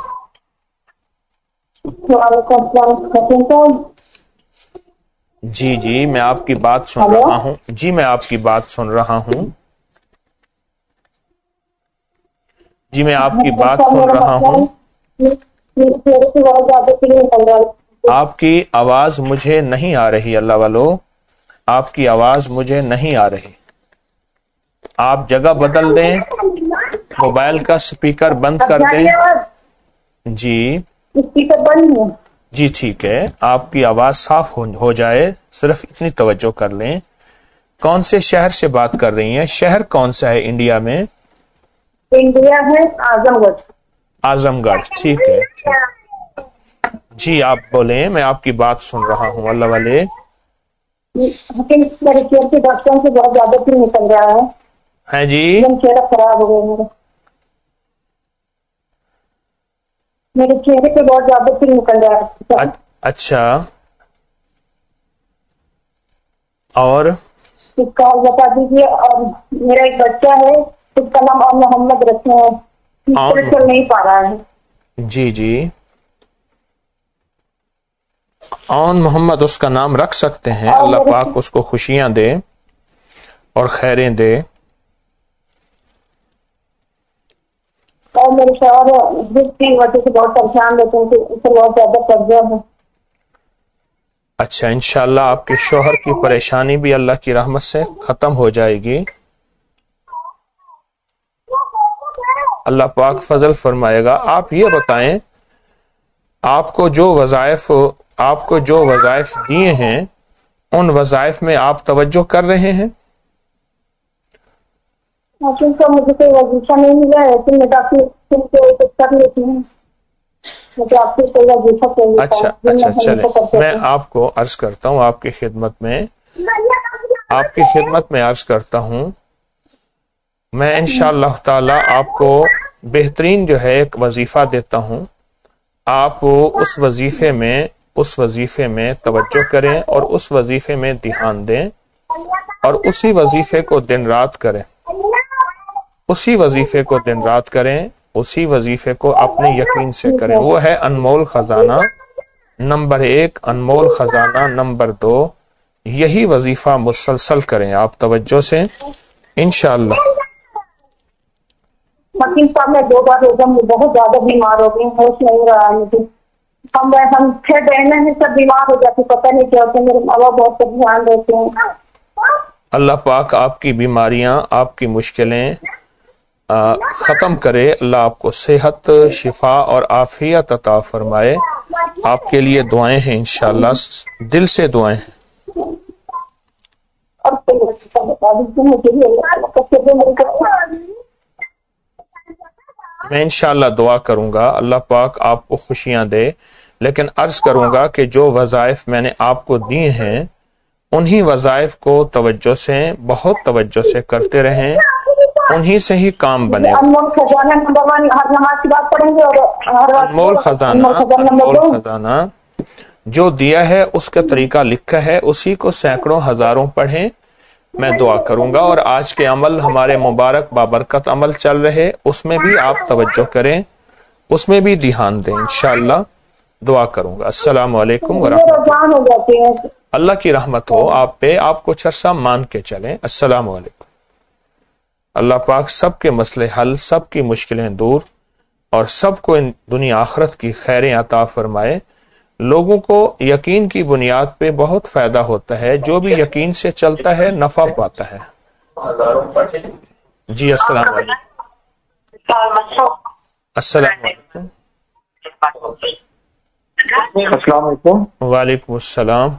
जी जी, मैं आपकी बात सुन रहा हूँ। जी मैं आपकी बात सुन रहा हूँ। जी मैं आपकी बात सुन रहा हूँ। आपकी आवाज मुझे नहीं आ रही अल्लाह वालो, आपकी आवाज मुझे नहीं आ रही। आप जगह बदल दें, मोबाइल का स्पीकर बंद कर दें। जी स्पीकर बंद है। जी ठीक है, आपकी आवाज साफ हो जाए, सिर्फ इतनी तवज्जो कर लें। कौन से शहर से बात कर रही हैं? शहर कौन सा है इंडिया में? इंडिया है आजमगढ़। आजमगढ़, ठीक है, ठीक। जी आप बोलें, मैं आपकी बात सुन रहा हूँ। अल्लाह वाले डॉक्टर से बहुत ज्यादा फिर निकल रहा है जी, चेहरा खराब हो गया मेरा। میرے چہرے پہ بہت زیادہ تل نکل رہا ہے. اچھا، اور اس کا بتا دیجیے. اور میرا ایک بچہ ہے، اس کا نام محمد رکھے ہیں، چل نہیں پا رہا ہے. جی جی، اون محمد اس کا نام رکھ سکتے ہیں. اللہ پاک اس کو خوشیاں دے اور خیریں دے. اور میرے شوہر جس کی وجہ سے بہت پریشان رہتے ہیں، اس سے بہت زیادہ قرضہ ہے. اچھا، انشاءاللہ آپ کے شوہر کی پریشانی بھی اللہ کی رحمت سے ختم ہو جائے گی. اللہ پاک فضل فرمائے گا. آپ یہ بتائیں، آپ کو جو وظائف دیے ہیں ان وظائف میں آپ توجہ کر رہے ہیں؟ کیونکہ مجھے کوئی وظیفہ نہیں ملا ہے، تو میں کر لیتی ہوں. مجھے آپ سے کوئی وظیفہ چاہیے. اچھا چلے، میں آپ کو عرض کرتا ہوں، آپ کی خدمت میں عرض کرتا ہوں. میں انشاءاللہ تعالی آپ کو بہترین جو ہے ایک وظیفہ دیتا ہوں. آپ اس وظیفے میں توجہ کریں اور اس وظیفے میں دھیان دیں اور اسی وظیفے کو دن رات کریں. اسی وظیفے کو اپنے یقین سے کریں. وہ ہے انمول خزانہ نمبر 1، انمول خزانہ نمبر 2. یہی وظیفہ مسلسل کریں آپ توجہ سے انشاءاللہ. وکیل صاحب میں 2 بار ہو گیا، بہت زیادہ بیمار ہو گئی، ہوش نہیں رہا مجھے. ہم 6 بہنیں ہیں، سب بیمار ہو جاتی، پتہ نہیں کیا ہوتا. میرے ماں باپ بہت دھیان دیتے ہیں. اللہ پاک آپ کی بیماریاں، آپ کی مشکلیں ختم کرے. اللہ آپ کو صحت، شفا اور عافیت عطا فرمائے. آپ کے لیے دعائیں ہیں انشاءاللہ، دل سے دعائیں ہیں. میں انشاءاللہ دعا کروں گا اللہ پاک آپ کو خوشیاں دے، لیکن عرض کروں گا کہ جو وظائف میں نے آپ کو دیے ہیں انہی وظائف کو بہت توجہ سے کرتے رہیں، انہی سے ہی کام بنے. انمول خزانہ جو دیا ہے اس کا طریقہ لکھا ہے، اسی کو سینکڑوں ہزاروں پڑھیں. میں دعا کروں گا. اور آج کے عمل ہمارے مبارک بابرکت عمل چل رہے، اس میں بھی آپ توجہ کریں، اس میں بھی دھیان دیں. انشاءاللہ دعا کروں گا. السلام علیکم ورحمۃ اللہ. اللہ کی رحمت ہو آپ پہ، آپ کچھ عرصہ مان کے چلیں. السلام علیکم. اللہ پاک سب کے مسئلے حل، سب کی مشکلیں دور اور سب کو ان دنیا آخرت کی خیریں عطا فرمائے. لوگوں کو یقین کی بنیاد پہ بہت فائدہ ہوتا ہے. جو بھی یقین سے چلتا ہے نفع پاتا ہے. جی السلام علیکم. السلام علیکم. السلام علیکم. وعلیکم السلام.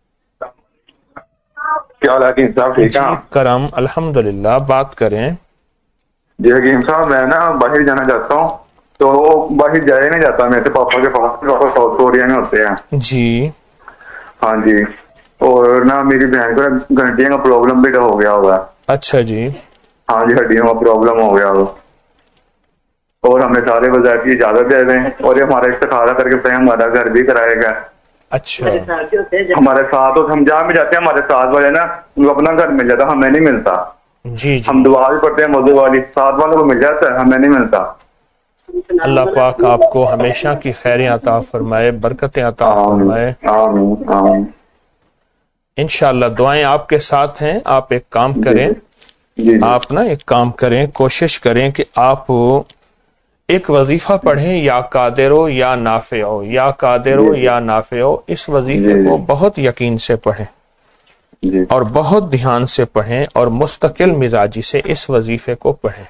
کیا حال ہے حکیم صاحب؟ ٹھیک ہے کرم الحمدللہ. بات کریں. جی حکیم صاحب، میں نا باہر جانا چاہتا ہوں، تو باہر جایا نہیں جاتا میرے پاپا کے پاس. پاپا ساؤتھ کوریا میں ہوتے ہیں. جی ہاں جی. اور نا میری بہن کو گھنٹیوں کا پرابلم بھی ہو گیا ہوا. اچھا جی. ہاں جی، ہڈیوں کا پرابلم ہو گیا ہوا. اور ہمیں سارے وظائف کی اجازت دے دیں اور یہ ہمارا استخارہ کر کے ہمارا گھر بھی کرائے گا. اچھا. ہمارے ساتھ ہم جہاں بھی جاتے ہیں ہمارے ساتھ والے نا اپنا گھر مل جاتا، ہمیں نہیں ملتا. جی ہم دعا بھی پڑھتے ہیں وضو والی، ساتھ والوں کو مل جاتا ہے، ہمیں نہیں ملتا. اللہ پاک آپ کو ہمیشہ کی خیریں عطا فرمائے، برکتیں عطا فرمائے. آمین آمین. انشاءاللہ دعائیں آپ کے ساتھ ہیں. آپ ایک کام کریں، آپ نا ایک کام کریں، کوشش کریں کہ آپ ایک وظیفہ پڑھیں، یا قادر ہو یا نافع ہو، یا قادر ہو یا نافع ہو. اس وظیفے کو بہت یقین سے پڑھیں اور بہت دھیان سے پڑھیں اور مستقل مزاجی سے اس وظیفے کو پڑھیں.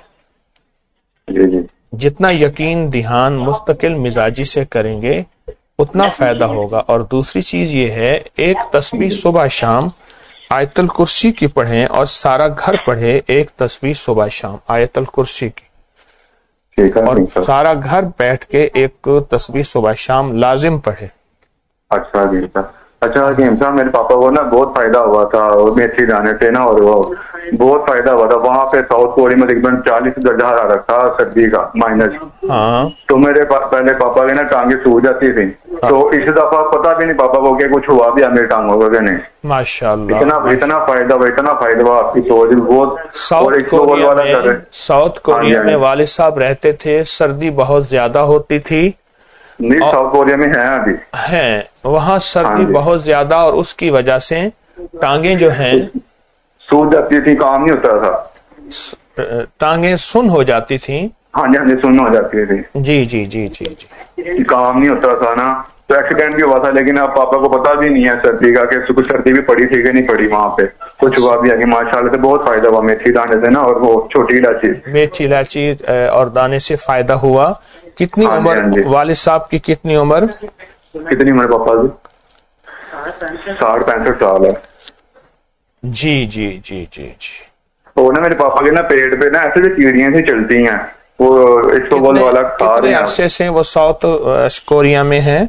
جتنا یقین، دھیان، مستقل مزاجی سے کریں گے اتنا فائدہ ہوگا. اور دوسری چیز یہ ہے، ایک تسبیح صبح شام آیت الکرسی کی پڑھیں اور سارا گھر پڑھے. ایک تسبیح صبح شام آیت الکرسی کی، اور سارا گھر بیٹھ کے ایک تسبیح صبح شام لازم پڑھے. اچھا جی. اچھا حکیم صاحب، میرے پاپا کو نا بہت فائدہ ہوا تھا اور میتھی دانے سے نا، اور وہ بہت فائدہ ہوا تھا وہاں پہ ساؤتھ کوریا میں تقریباً 40 درجہ حرارت تھا سردی کا مائنس. ہاں تو میرے پہلے پاپا کی نا ٹانگیں سوج جاتی تھی, تو اس دفعہ پتا بھی نہیں پاپا کو کہ کچھ ہوا بھی میری ٹانگوں کو کہ نہیں. ماشاء اللہ. اتنا فائدہ ہوا آپ کی سوچ بہت. ساؤتھ کوریا میں والد صاحب رہتے تھے, سردی بہت زیادہ ہوتی تھی. نہیں ساؤتھ کوریا میں ہیں ابھی ہیں وہاں سردی بہت زیادہ, اور اس کی وجہ سے ٹانگیں جو ہیں سوج جاتی تھی, کام نہیں ہوتا تھا, ٹانگیں سن ہو جاتی تھیں. ہاں جی سن ہو جاتی تھی. جی جی جی جی جی کام نہیں ہوتا تھا نا, تو ایکسیڈنٹ بھی ہوا تھا. لیکن اب پاپا کو پتا بھی نہیں ہے سردی کا کہ کچھ سردی بھی پڑی تھی کہ نہیں پڑی, وہاں پہ کچھ ہوا بھی ہے کہ ماشاء اللہ سے بہت فائدہ ہوا میتھی دانے سے نا, اور وہ چھوٹی الائچی میتھی الائچی اور دانے سے فائدہ ہوا. کتنی عمر والد صاحب کی, کتنی عمر؟ کتنی عمر پاپا کی؟ 65 سال ہے. جی جی جی جی جی. وہ نا میرے پاپا کے نا پیٹ پہ نا ایسے چیڑیاں سے چلتی ہیں, وہ اسٹوبل والا کھا رہے ہیں. عرصے سے وہ ساؤتھ کوریا میں ہیں؟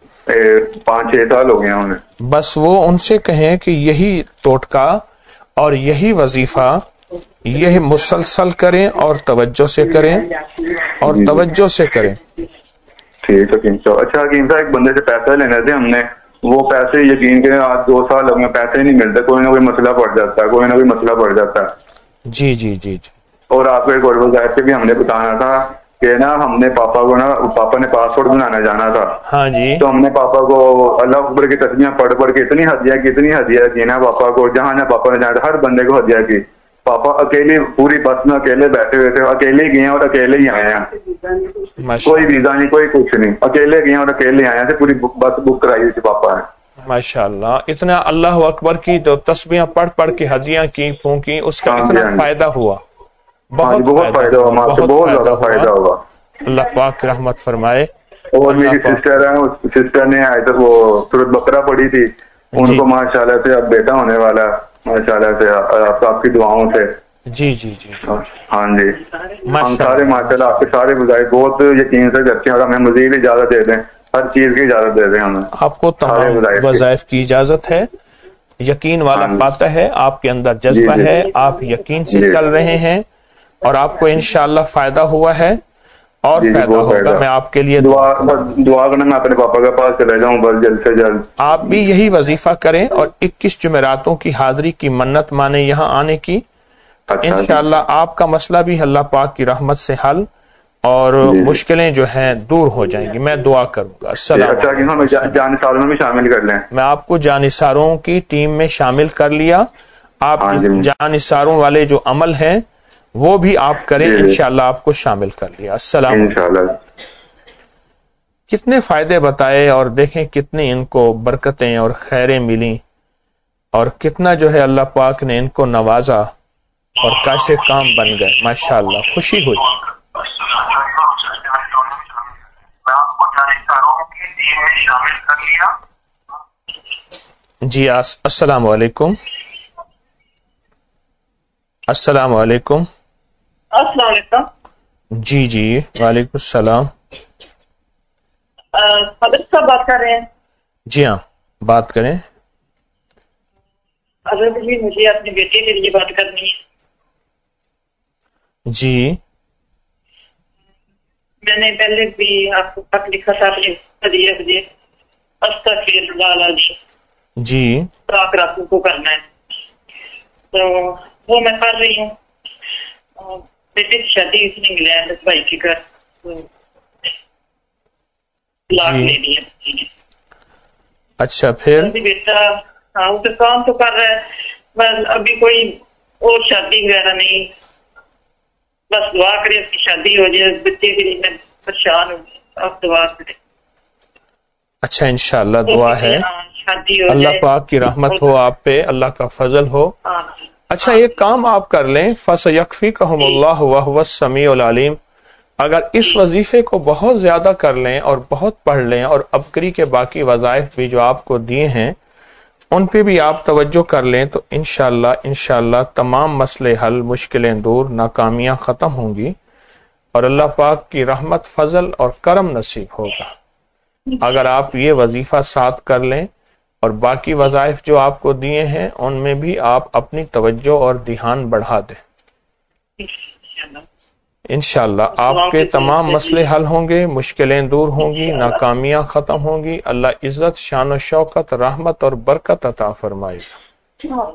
5-6 سال ہو گئے ہیں انہیں. بس وہ ان سے کہیں کہ یہی ٹوٹکا اور یہی وظیفہ یہ مسلسل کریں, اور توجہ سے کریں, اور توجہ سے کریں. ٹھیک ہے حکیم صاحب. اچھا حکیم صاحب, ایک بندے سے پیسے لینے تھے ہم نے, وہ پیسے یقین کریں آج 2 سال ہو گئے پیسے نہیں ملتے, کوئی نہ کوئی مسئلہ پڑ جاتا ہے, کوئی نہ کوئی مسئلہ پڑ جاتا ہے. جی جی جی جی. اور آپ کو ایک اور وظائف سے بھی ہم نے بتانا تھا کہ نا ہم نے پاپا نے پاسپورٹ بنانا جانا تھا. ہاں جی. تو ہم نے پاپا کو اللہ اکبر کی تسبیحاں پڑھ کے اتنی ہدیہ کی نا پاپا کو, جہاں پاپا نے جانا ہر بندے کو ہدیہ کی. پاپا اکیلے پوری بس میں اکیلے بیٹھے ہوئے تھے, اکیلے گئے ہیں اور اکیلے ہی آئے ہیں. کوئی ویزا نہیں, کوئی کچھ نہیں, اکیلے گئے ہیں اور اکیلے آئے ہیں. پوری بس بک کرائی تھی پاپا نے. ماشاء اللہ. اتنا اللہ اکبر کی جو تسبیحاں پڑھ کے ہدیاں کی پھونکی, اس کا اتنا فائدہ ہوا, بہت فائدہ ہوا, بہت زیادہ فائدہ ہوا. اللہ پاک رحمت فرمائے. اور میری سسٹر ہے, سسٹر نے آئے تو وہ سورۃ بقرہ پڑھی تھی, ان کو ماشاءاللہ سے اب بیٹا ہونے والا ماشاءاللہ سے آپ کی دعاؤں سے. جی جی جی. ہاں جی, ہم سارے ماشاءاللہ آپ کے سارے بظاہر بہت یقین سے کرتے ہیں, اور ہمیں مزید اجازت دے دیں, ہر چیز کی اجازت دے دیں ہمیں. آپ کو تمام وظائف کی اجازت ہے. یقین والا پاتا ہے, آپ کے اندر جذبہ ہے, آپ یقین سے چل رہے ہیں, اور آپ کو انشاءاللہ فائدہ ہوا ہے اور فائدہ ہوگا. میں آپ کے لیے دعا کرنا, میں اپنے پاپا کے پاس چلے جاؤں بس جلد سے جلد. آپ بھی یہی وظیفہ کریں, اور 21 جمعراتوں کی حاضری کی منت مانیں یہاں آنے کی. انشاءاللہ آپ کا مسئلہ بھی اللہ پاک کی رحمت سے حل, اور مشکلیں جو ہیں دور ہو جائیں گی. میں دعا کروں گا. السلام علیکم. جانثاروں میں بھی شامل کر لیں. میں آپ کو جانثاروں کی ٹیم میں شامل کر لیا. آپ جانثاروں والے جو عمل ہیں وہ بھی آپ کریں, انشاءاللہ آپ کو شامل کر لیا. السلام علیکم. کتنے فائدے بتائے, اور دیکھیں کتنی ان کو برکتیں اور خیریں ملی, اور کتنا جو ہے اللہ پاک نے ان کو نوازا, اور کیسے کام بن گئے. ماشاءاللہ خوشی ہوئی. جی السلام علیکم. السلام علیکم. السلام علیکم. جی جی وعلیکم السلام. حضرت صاحب بات کر رہے ہیں؟ جی ہاں بات کریں. حضرت جی مجھے اپنے بیٹے کے لیے بات کرنی ہے. جی میں نے پہلے بھی آپ کو خط لکھا تھا اپنے مجھے استغفر جی راتوں کو کرنا ہے, تو وہ میں کر رہی ہوں. بیٹے کی شادی اس نے ملا ہے بھائی کے گھر, لاکھ لے لیا. اچھا پھر بیٹا ہاں وہ تو کام تو کر رہا ہے, بس ابھی کوئی اور شادی وغیرہ نہیں. بس دعا کرے اس کی شادی ہو جائے, بچے کے لیے میں پریشان ہوں, آپ دعا کریں. اچھا انشاءاللہ دعا ہے, اللہ پاک کی رحمت ہو آپ پہ, اللہ کا فضل ہو. اچھا ایک کام آپ کر لیں, فَسَيَكْفِيكَهُمُ اللَّهُ وَهُوَ السَّمِيعُ الْعَلِيمُ. اگر اس وظیفے کو بہت زیادہ کر لیں اور بہت پڑھ لیں, اور ابکری کے باقی وظائف بھی جو آپ کو دیے ہیں ان پہ بھی آپ توجہ کر لیں, تو انشاءاللہ تمام مسئلے حل, مشکلیں دور, ناکامیاں ختم ہوں گی, اور اللہ پاک کی رحمت, فضل اور کرم نصیب ہوگا. اگر آپ یہ وظیفہ ساتھ کر لیں اور باقی وظائف جو آپ کو دیے ہیں ان میں بھی آپ اپنی توجہ اور دھیان بڑھا دیں. انشاءاللہ آپ کے تمام مسئلے حل ہوں گے، مشکلیں دور ہوں گی، ناکامیاں ختم ہوں گی. اللہ عزت، شان و شوکت، رحمت اور برکت عطا فرمائے گا.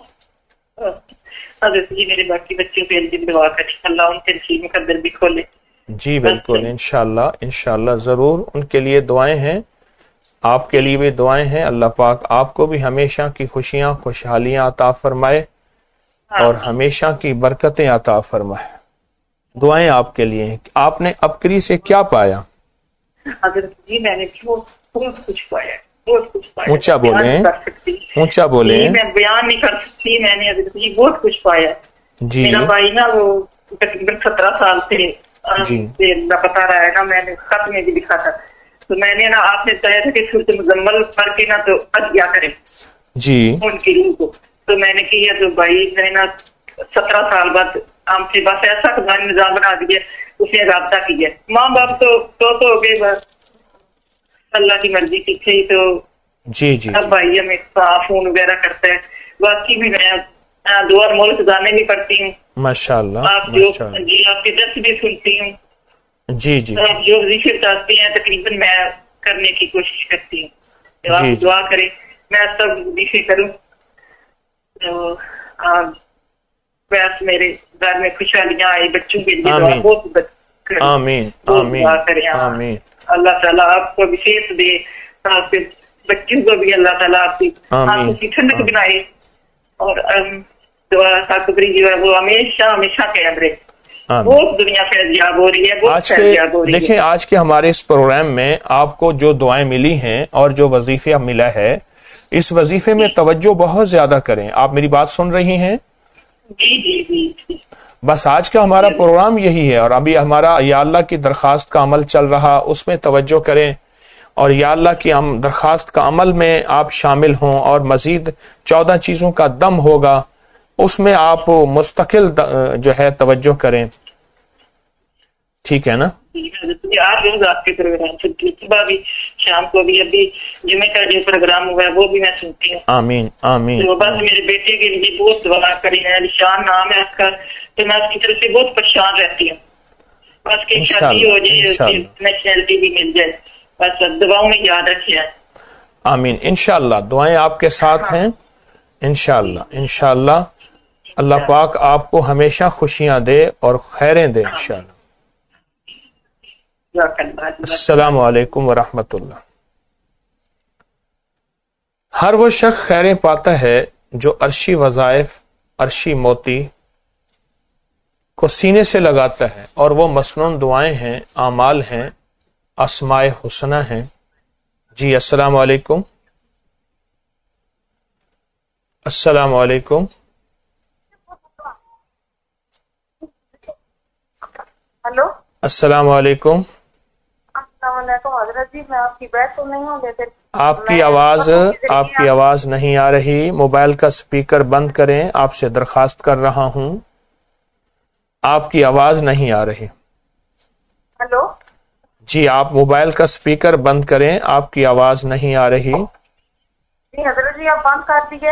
حضرت جی میرے باقی بچوں پہ دعا کریں، اللہ ان کے نصیب میں قدر بھی کھولے. جی بالکل، انشاءاللہ ضرور. ان کے لیے دعائیں ہیں، آپ کے لیے بھی دعائیں ہیں. اللہ پاک آپ کو بھی ہمیشہ کی خوشیاں خوشحالیاں عطا فرمائے اور ہمیشہ کی برکتیں عطا فرمائے. دعائیں آپ کے لیے ہیں. آپ نے ابکری سے کیا پایا؟ حضرت جی میں نے بہت کچھ پایا، بہت کچھ پایا. اونچا بولیں، اونچا بولیں. میں بیان نہیں کر سکتی. میں نے حضرت جی بہت کچھ پایا. جی میرا بھائی نا وہ تقریباً 17 سال سے جی بتا رہا ہے نا، میں نے خط میں بھی لکھا تھا. تو میں نے نا آپ نے چاہا تھا کہ سورۃ مزمل پڑھ کے نا تو عطیہ کریں جی ان کی روح کو. تو میں نے کیا تو بھائی نے نا 17 سال بعد ہم سے بس ایسا خدا نے نظام بنا دیا، اس نے رابطہ کیا. ماں باپ تو ہو گئے، بس اللہ کی مرضی کی تھی. تو جی جی اب بھائی ہمیں فون وغیرہ کرتا ہے. باقی بھی میں دعا ملک جانے بھی پڑتی ہوں. ماشاء اللہ، آپ جو جی آپ کے درس بھی سنتی ہوں. جی جی آپ جو وظیفے چاہتے ہیں تقریباً میں کرنے کی کوشش کرتی ہوں. تو آپ دعا کریں میں سب وظیفے کروں تو بس میرے گھر میں خوشحالیاں آئے. بچوں کے لیے دعا بہت آمین آمین آمین. اللہ تعالیٰ آپ کو بھی صحت دے، آپ کے بچوں کو بھی اللہ تعالیٰ آپ کی ٹھنڈک بنائے اور دعا ساتری جو ہے وہ ہمیشہ ہمیشہ قائم رہے. بہت دنیا فیضیاب ہو رہی ہے، بہت فیضیاب ہو رہی ہے. دیکھیں آج کے ہمارے اس پروگرام میں آپ کو جو دعائیں ملی ہیں اور جو وظیفہ ملا ہے، اس وظیفے میں توجہ بہت زیادہ کریں. آپ میری بات سن رہی ہیں؟ جی جی جی. بس آج کا ہمارا پروگرام یہی ہے. اور ابھی ہمارا یا اللہ کی درخواست کا عمل چل رہا، اس میں توجہ کریں اور یا اللہ کی درخواست کا عمل میں آپ شامل ہوں. اور مزید 14 چیزوں کا دم ہوگا، اس میں آپ مستقل جو ہے توجہ کریں. ٹھیک ہے نا؟ آج روز آپ کے پروگرام سنتی ہوں، صبح بھی شام کو بھی. ابھی جمعہ کا جو پروگرام ہوا ہے وہ بھی میں سنتی ہوں. آمین آمین. تو بس میرے بیٹے کے لیے بہت دعا کری ہے. نشان نام ہے اس کا. تو میں اس کی طرف سے بہت پریشان رہتی ہوں. بس کی شادی ہو جائے، نیشنلٹی بھی مل جائے، بس دعاؤں میں یاد رکھے. آمین. انشاءاللہ دعائیں آپ کے ساتھ ہیں. انشاءاللہ اللہ پاک آپ کو ہمیشہ خوشیاں دے اور خیریں دے انشاءاللہ. السلام علیکم ورحمۃ اللہ. ہر وہ شخص خیریں پاتا ہے جو عرشی وظائف، عرشی موتی کو سینے سے لگاتا ہے، اور وہ مسنون دعائیں ہیں، اعمال ہیں، اسماء حسنہ ہیں. جی السلام علیکم. السلام علیکم. ہلو السلام علیکم. السلام علیکم حضرت جی. میں آپ کی بیٹھ تو نہیں ہوں لیکن آپ کی آواز نہیں آ رہی. موبائل کا سپیکر بند کریں. آپ سے درخواست کر رہا ہوں، آپ کی آواز نہیں آ رہی. ہلو جی آپ موبائل کا سپیکر بند کریں، آپ کی آواز نہیں آ رہی. جی حضرت جی آپ بند کر دیجیے.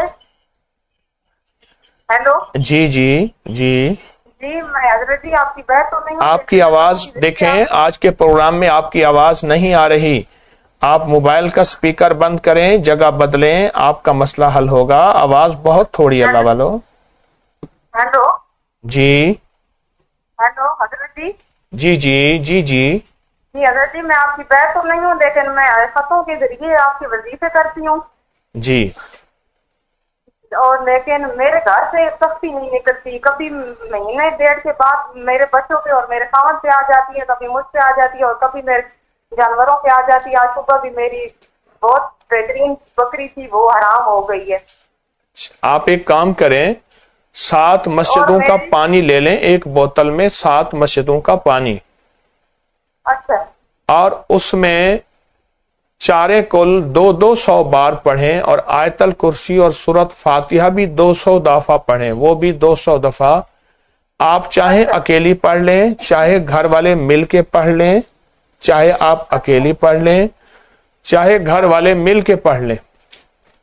ہیلو جی جی جی جی میں حضرت جی آپ کی بیٹھ تو نہیں ہوں. آپ کی آواز دیکھیں، آج کے پروگرام میں آپ کی آواز نہیں آ رہی. آپ موبائل کا سپیکر بند کریں، جگہ بدلیں، آپ کا مسئلہ حل ہوگا. آواز بہت تھوڑی ہے اللہ والو. ہیلو جی ہیلو حضرت جی. جی جی جی جی جی حضرت جی میں آپ کی بیٹھ تو نہیں ہوں لیکن میں خطوں کے ذریعے آپ کے وظیفے کرتی ہوں. جی اور لیکن میرے گھر سے سختی نہیں نکلتی. کبھی مہینے ڈیڑھ کے بعد میرے بچوں پہ اور میرے خاوند پہ آ جاتی ہے، کبھی مجھ پہ آ جاتی ہے اور کبھی میرے جانوروں پہ آ جاتی ہے. آج صبح بھی میری بہت بہترین بکری تھی وہ حرام ہو گئی ہے. آپ ایک کام کریں، 7 مسجدوں کا پانی لے لیں، ایک بوتل میں 7 مسجدوں کا پانی. اچھا. اور اس میں چارے کل 200 بار پڑھیں اور آیت الکرسی اور سورۃ فاتحہ بھی 200 دفعہ پڑھیں، وہ بھی 200 دفعہ. آپ چاہے اکیلی پڑھ لیں، چاہے گھر والے مل کے پڑھ لیں، چاہے آپ اکیلی پڑھ لیں، چاہے گھر والے مل کے پڑھ لیں.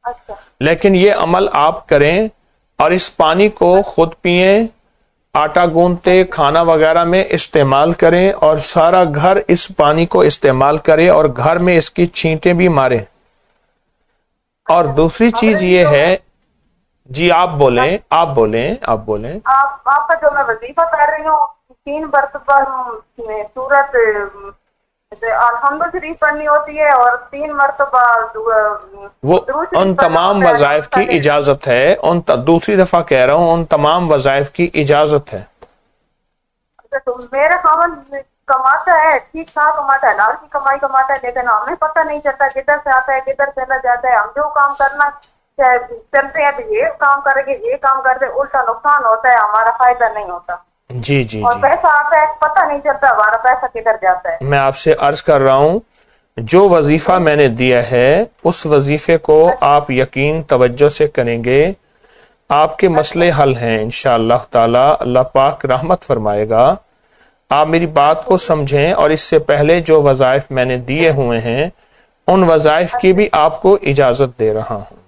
اچھا لیکن یہ عمل آپ کریں اور اس پانی کو خود پئیں، آٹا گوندتے کھانا وغیرہ میں استعمال کریں اور سارا گھر اس پانی کو استعمال کرے اور گھر میں اس کی چھینٹیں بھی ماریں۔ اور دوسری چیز یہ ہے، جی آپ بولیں آپ بولیں۔ آپ کا جو میں وظیفہ کر رہی ہوں 3 مرتبہ سورت الحمد شریف پڑھنی ہوتی ہے اور 3 مرتبہ وہ ان تمام وظائف کی اجازت ہے، دوسری دفعہ کہہ رہا ہوں ان تمام وظائف کی اجازت ہے۔ اچھا تو میرا خاوند کماتا ہے، ٹھیک ٹھاک کماتا ہے، حلال کی کمائی کماتا ہے، لیکن ہمیں پتہ نہیں چلتا کدھر سے آتا ہے کدھر چلا جاتا ہے۔ ہم جو کام کرنا چلتے ہیں یہ کام کریں گے یہ کام کرتے، الٹا نقصان ہوتا ہے، ہمارا فائدہ نہیں ہوتا۔ جی جی اور جی، پیسہ آتا ہے پتہ نہیں چلتا ہمارا پیسہ کدھر جاتا ہے۔ میں آپ سے عرض کر رہا ہوں جو وظیفہ میں نے دیا ہے اس وظیفے کو آپ یقین توجہ سے کریں گے، آپ کے مسئلے حل ہیں انشاءاللہ تعالی، اللہ پاک رحمت فرمائے گا۔ آپ میری بات کو سمجھیں، اور اس سے پہلے جو وظائف میں نے دیے ہوئے ہیں ان وظائف کی بھی آپ کو اجازت دے رہا ہوں۔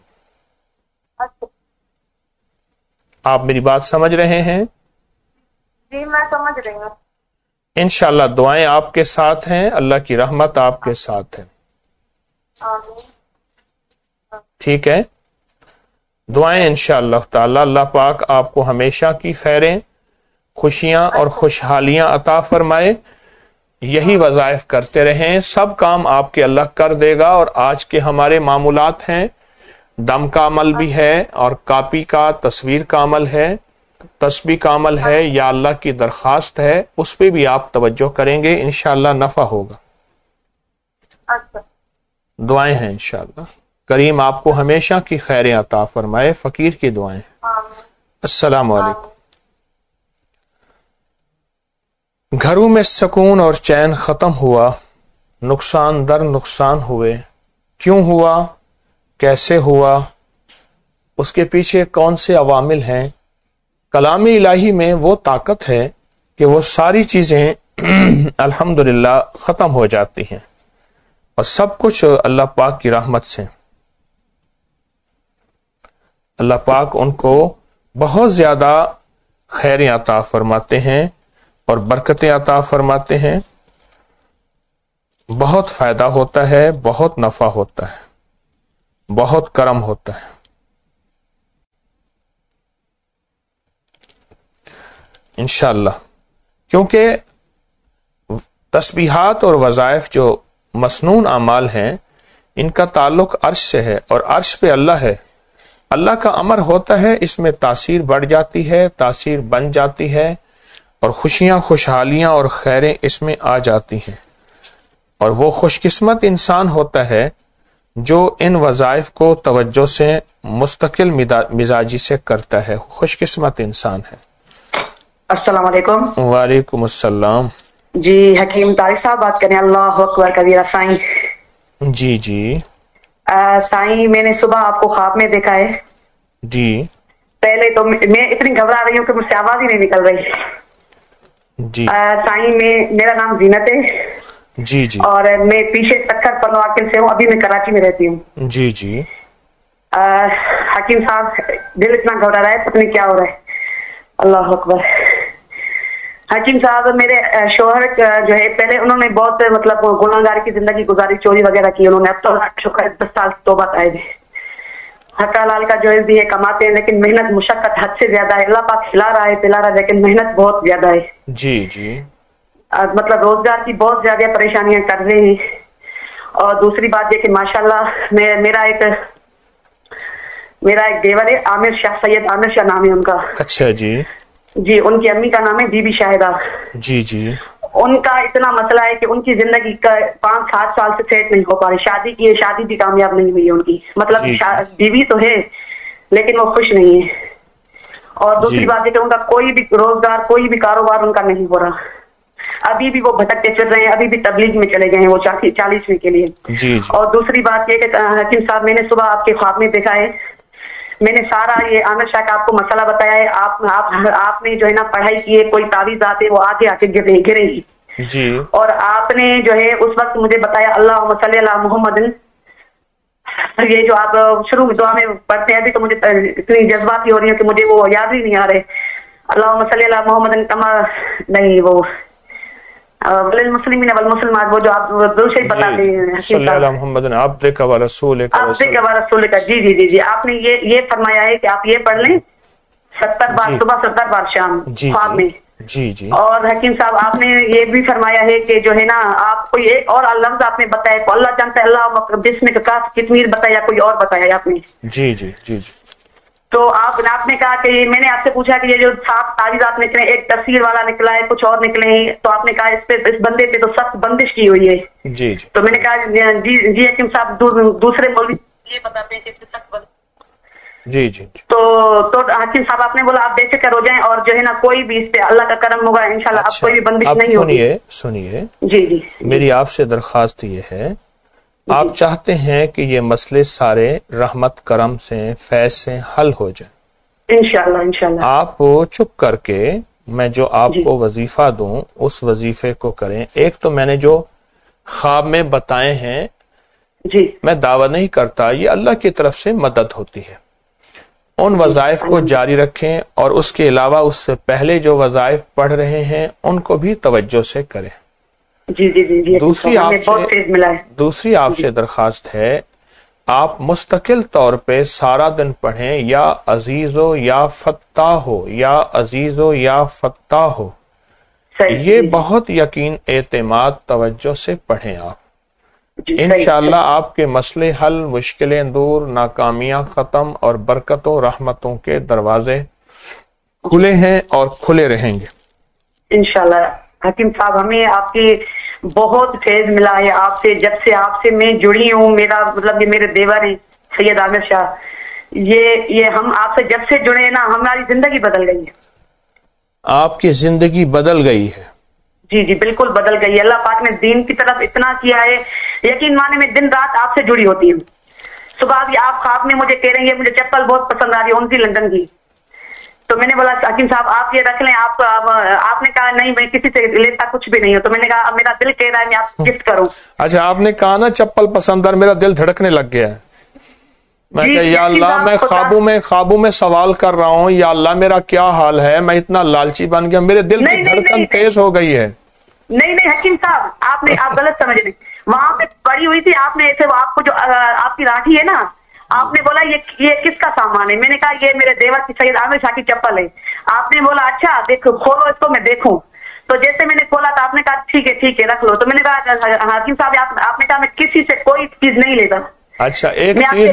آپ میری بات سمجھ رہے ہیں؟ جی میں سمجھ رہی ہوں۔ انشاءاللہ دعائیں آپ کے ساتھ ہیں، اللہ کی رحمت آپ کے ساتھ ہے، ٹھیک ہے؟ دعائیں انشاءاللہ تعالی، اللہ پاک آپ کو ہمیشہ کی خیریں، خوشیاں اور خوشحالیاں عطا فرمائے۔ یہی وظائف کرتے رہیں، سب کام آپ کے اللہ کر دے گا۔ اور آج کے ہمارے معمولات ہیں، دم کا عمل بھی ہے اور کاپی کا تصویر کا عمل ہے، تسبیح کا عمل ہے، یا اللہ کی درخواست ہے، اس پہ بھی آپ توجہ کریں گے، انشاءاللہ نفع ہوگا۔ دعائیں ہیں انشاءاللہ، کریم آپ کو ہمیشہ کی خیریں عطا فرمائے۔ فقیر کی دعائیں۔ السلام علیکم۔ گھروں میں سکون اور چین ختم ہوا، نقصان در نقصان ہوئے، کیوں ہوا، کیسے ہوا، اس کے پیچھے کون سے عوامل ہیں؟ کلام الہی میں وہ طاقت ہے کہ وہ ساری چیزیں الحمدللہ ختم ہو جاتی ہیں، اور سب کچھ اللہ پاک کی رحمت سے۔ اللہ پاک ان کو بہت زیادہ خیریں عطا فرماتے ہیں اور برکتیں عطا فرماتے ہیں، بہت فائدہ ہوتا ہے، بہت نفع ہوتا ہے، بہت کرم ہوتا ہے۔ انشاءاللہ کیونکہ تسبیحات اور وظائف جو مسنون اعمال ہیں ان کا تعلق عرش سے ہے، اور عرش پہ اللہ ہے، اللہ کا امر ہوتا ہے، اس میں تاثیر بڑھ جاتی ہے، تاثیر بن جاتی ہے، اور خوشیاں خوشحالیاں اور خیریں اس میں آ جاتی ہیں۔ اور وہ خوش قسمت انسان ہوتا ہے جو ان وظائف کو توجہ سے مستقل مزاجی سے کرتا ہے، خوش قسمت انسان ہے۔ السلام علیکم۔ وعلیکم السلام۔ جی حکیم طارق صاحب بات کریں۔ اللہ اکبر کبیرہ۔ سائیں جی جی سائیں میں نے صبح آپ کو خواب میں دیکھا ہے۔ جی پہلے تو میں اتنی گھبرا رہی ہوں کہ مجھ سے آواز ہی نہیں نکل رہی۔ جی سائیں میرا نام زینت ہے۔ جی جی اور میں پیچھے تکھر پنواکل سے ہوں، ابھی میں کراچی میں رہتی ہوں۔ جی جی حکیم صاحب دل اتنا گھبرا رہا ہے، پتہ نہیں کیا ہو رہا ہے۔ اللہ اکبر۔ حکیم صاحب میرے شوہر جو ہے پہلے انہوں نے بہت مطلب گناہگار کی زندگی گزاری، چوری وغیرہ کی انہوں نے، اب تو شکر 10 سال توبہ آئے تھے۔ حق حلال کا جو بھی ہے کماتے ہیں، لیکن محنت مشقت حد سے زیادہ ہے۔ اللہ پاک کھلا رہا ہے پلا رہا ہے، لیکن محنت بہت زیادہ ہے۔ جی جی مطلب روزگار کی بہت زیادہ پریشانیاں کر رہے ہیں۔ اور دوسری بات یہ کہ ماشاءاللہ میرا ایک دیور ہے، عامر شاہ، سید عامر شاہ نام ہے ان کا۔ اچھا جی جی ان کی امی کا نام ہے بی بی شاہدہ۔ جی جی ان کا اتنا مسئلہ ہے کہ ان کی زندگی کا 5-7 سال سے سیٹ نہیں ہو پا رہی، شادی کی ہے، شادی بھی کامیاب نہیں ہوئی ہے ان کی، مطلب بیوی تو ہے لیکن وہ خوش نہیں ہے۔ اور دوسری بات یہ کہ ان کا کوئی بھی روزگار، کوئی بھی کاروبار ان کا نہیں ہو رہا۔ ابھی بھی وہ بھٹکتے چل رہے ہیں، ابھی بھی تبلیغ میں چلے گئے ہیں وہ 40ویں کے لیے۔ جی اور دوسری بات یہ کہ حکیم صاحب میں نے صبح آپ کے خواب میں دیکھا ہے، میں نے سارا یہ عامر شاہ کا آپ کو مسئلہ بتایا ہے، آپ نے جو ہے نا پڑھائی کی ہے، کوئی تعویذ آتے وہ آگے آ کے گرے گی جی، اور آپ نے جو ہے اس وقت مجھے بتایا اللہم صلی علی محمد یہ جو آپ شروع میں دعا میں پڑھتے ہیں ابھی تو مجھے اتنی جذباتی ہو رہی ہے کہ مجھے وہ یاد ہی نہیں آ رہے. اللہم صلی علی محمد کما نہیں وہ والمسلمین والمسلمات وہ جو آپ درود شریف بتاتے ہیں صلی علی محمد عبدک و رسولک جی جی جی جی آپ نے یہ فرمایا ہے کہ آپ یہ پڑھ لیں 70 بار صبح 70 بار شام خواب میں. جی جی. اور حکیم صاحب آپ نے یہ بھی فرمایا ہے کہ جو ہے نا آپ کوئی ایک اور لفظ آپ نے بتایا تو اللہ جانتا ہے اللہ بسم کا کتمیر بتایا کوئی اور بتایا آپ نے. جی جی جی جی. تو آپ نے کہا کہ میں نے آپ سے پوچھا کہ یہ جو 7 تعویذات نکلے ایک تفسیر والا نکلا ہے کچھ اور نکلے ہیں تو آپ نے کہا اس بندے پہ تو سخت بندش کی ہوئی ہے. جی جی. تو میں نے کہا جی حکیم صاحب دوسرے مولوی یہ بتاتے ہیں کہ اس پہ سخت بندش. جی جی. تو حکیم صاحب آپ نے بولا آپ بے فکر ہو جائیں اور جو ہے نا کوئی بھی اس پہ اللہ کا کرم ہوگا انشاءاللہ. اب کوئی بھی بندش نہیں ہوگی. سنیے جی جی. میری آپ سے درخواست یہ ہے آپ چاہتے ہیں کہ یہ مسئلے سارے رحمت کرم سے فیض سے حل ہو جائیں انشاءاللہ انشاءاللہ. آپ چپ کر کے میں جو آپ کو وظیفہ دوں اس وظیفے کو کریں. ایک تو میں نے جو خواب میں بتائے ہیں جی میں دعویٰ نہیں کرتا یہ اللہ کی طرف سے مدد ہوتی ہے. ان وظائف کو جاری رکھیں اور اس کے علاوہ اس سے پہلے جو وظائف پڑھ رہے ہیں ان کو بھی توجہ سے کریں. جی جی جی. دوسری آپ سے درخواست ہے آپ مستقل طور پہ سارا دن پڑھیں یا عزیز ہو یا فتح ہو یا عزیز ہو یا فتح ہو. یہ بہت یقین اعتماد توجہ سے پڑھیں آپ. انشاءاللہ آپ کے مسئلے حل مشکلیں دور ناکامیاں ختم اور برکتوں رحمتوں کے دروازے کھلے ہیں اور کھلے رہیں گے انشاءاللہ. حکیم صاحب ہمیں آپ کی بہت فیض ملا ہے آپ سے جب سے آپ سے میں جڑی ہوں. میرا مطلب یہ میرے دیور ہیں سید عامر شاہ یہ ہم آپ سے جب سے جڑے ہیں نا ہماری زندگی بدل گئی ہے. آپ کی زندگی بدل گئی ہے. جی جی بالکل بدل گئی ہے. اللہ پاک نے دین کی طرف اتنا کیا ہے یقین مانے میں دن رات آپ سے جڑی ہوتی ہوں. صبح بھی آپ خواب میں مجھے کہہ رہی ہیں مجھے چپل بہت پسند آ رہی ہے ان کی لندن کی. تو میں نے بولا حکیم صاحب آپ یہ رکھ لیں. آپ نے کہا نہیں میں کسی سے لیتا کچھ بھی نہیں ہوں. تو میں نے کہا اب میرا دل کہہ رہا ہے میں آپ کو گفٹ کروں. اچھا آپ نے کہا نا چپل پسند ہے میرا دل دھڑکنے لگ گیا ہے. میں کہ یا اللہ میں خوابوں میں سوال کر رہا ہوں یا اللہ میرا کیا حال ہے میں اتنا لالچی بن گیا میرے دل کی دھڑکن تیز ہو گئی ہے. نہیں حکیم صاحب آپ غلط سمجھ رہے. وہاں پہ پڑی ہوئی تھی آپ نے ایسے آپ کو جو آپ کی راٹھی ہے نا آپ نے بولا یہ کس کا سامان ہے. میں نے کہا یہ میرے دیور کی سید عامر شاہ کی چپل ہے. آپ نے بولا اچھا دیکھو کھولو اس کو میں دیکھوں. تو جیسے میں نے کھولا تو آپ نے کہا ٹھیک ہے رکھ لو. تو میں نے کہا حکیم صاحب آپ نے کہا میں کسی سے کوئی چیز نہیں لیتا. اچھا ایک چیز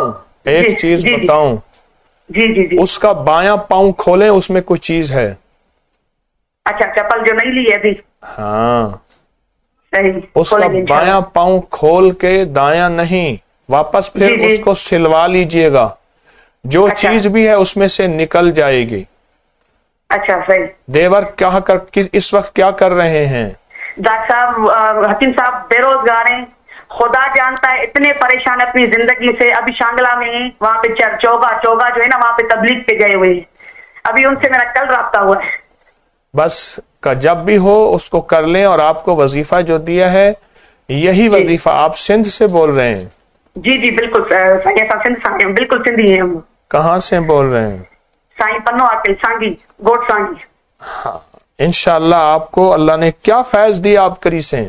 بتاؤں جی اس کا بایاں پاؤں کھولیں اس میں کوئی چیز ہے. اچھا چپل جو نہیں لی ہے ابھی ہاں صحیح اس کا بایاں پاؤں کھول کے دایاں نہیں واپس پھر اس کو سلوا لیجئے گا. جو چیز بھی ہے اس میں سے نکل جائے گی. اچھا صحیح. دیور اس وقت کیا کر رہے ہیں؟ ڈاکٹر صاحب حکیم صاحب بے روزگار ہیں. خدا جانتا ہے اتنے پریشان اپنی زندگی سے. ابھی شانگلہ میں ہیں وہاں پہ چوگا جو ہے نا وہاں پہ تبلیغ پہ گئے ہوئے ہیں. ابھی ان سے میرا کل رابطہ ہوا ہے. بس جب بھی ہو اس کو کر لیں. اور آپ کو وظیفہ جو دیا ہے یہی وظیفہ آپ سندھ سے بول رہے ہیں؟ جی بالکل بالکل سندھی ہیں ہم. کہاں سے بول رہے ہیں؟ سائیں پنو آکل سانگی گوٹ سانگی. ہاں انشاءاللہ آپ کو اللہ نے کیا فیض دیا آپ کری سے؟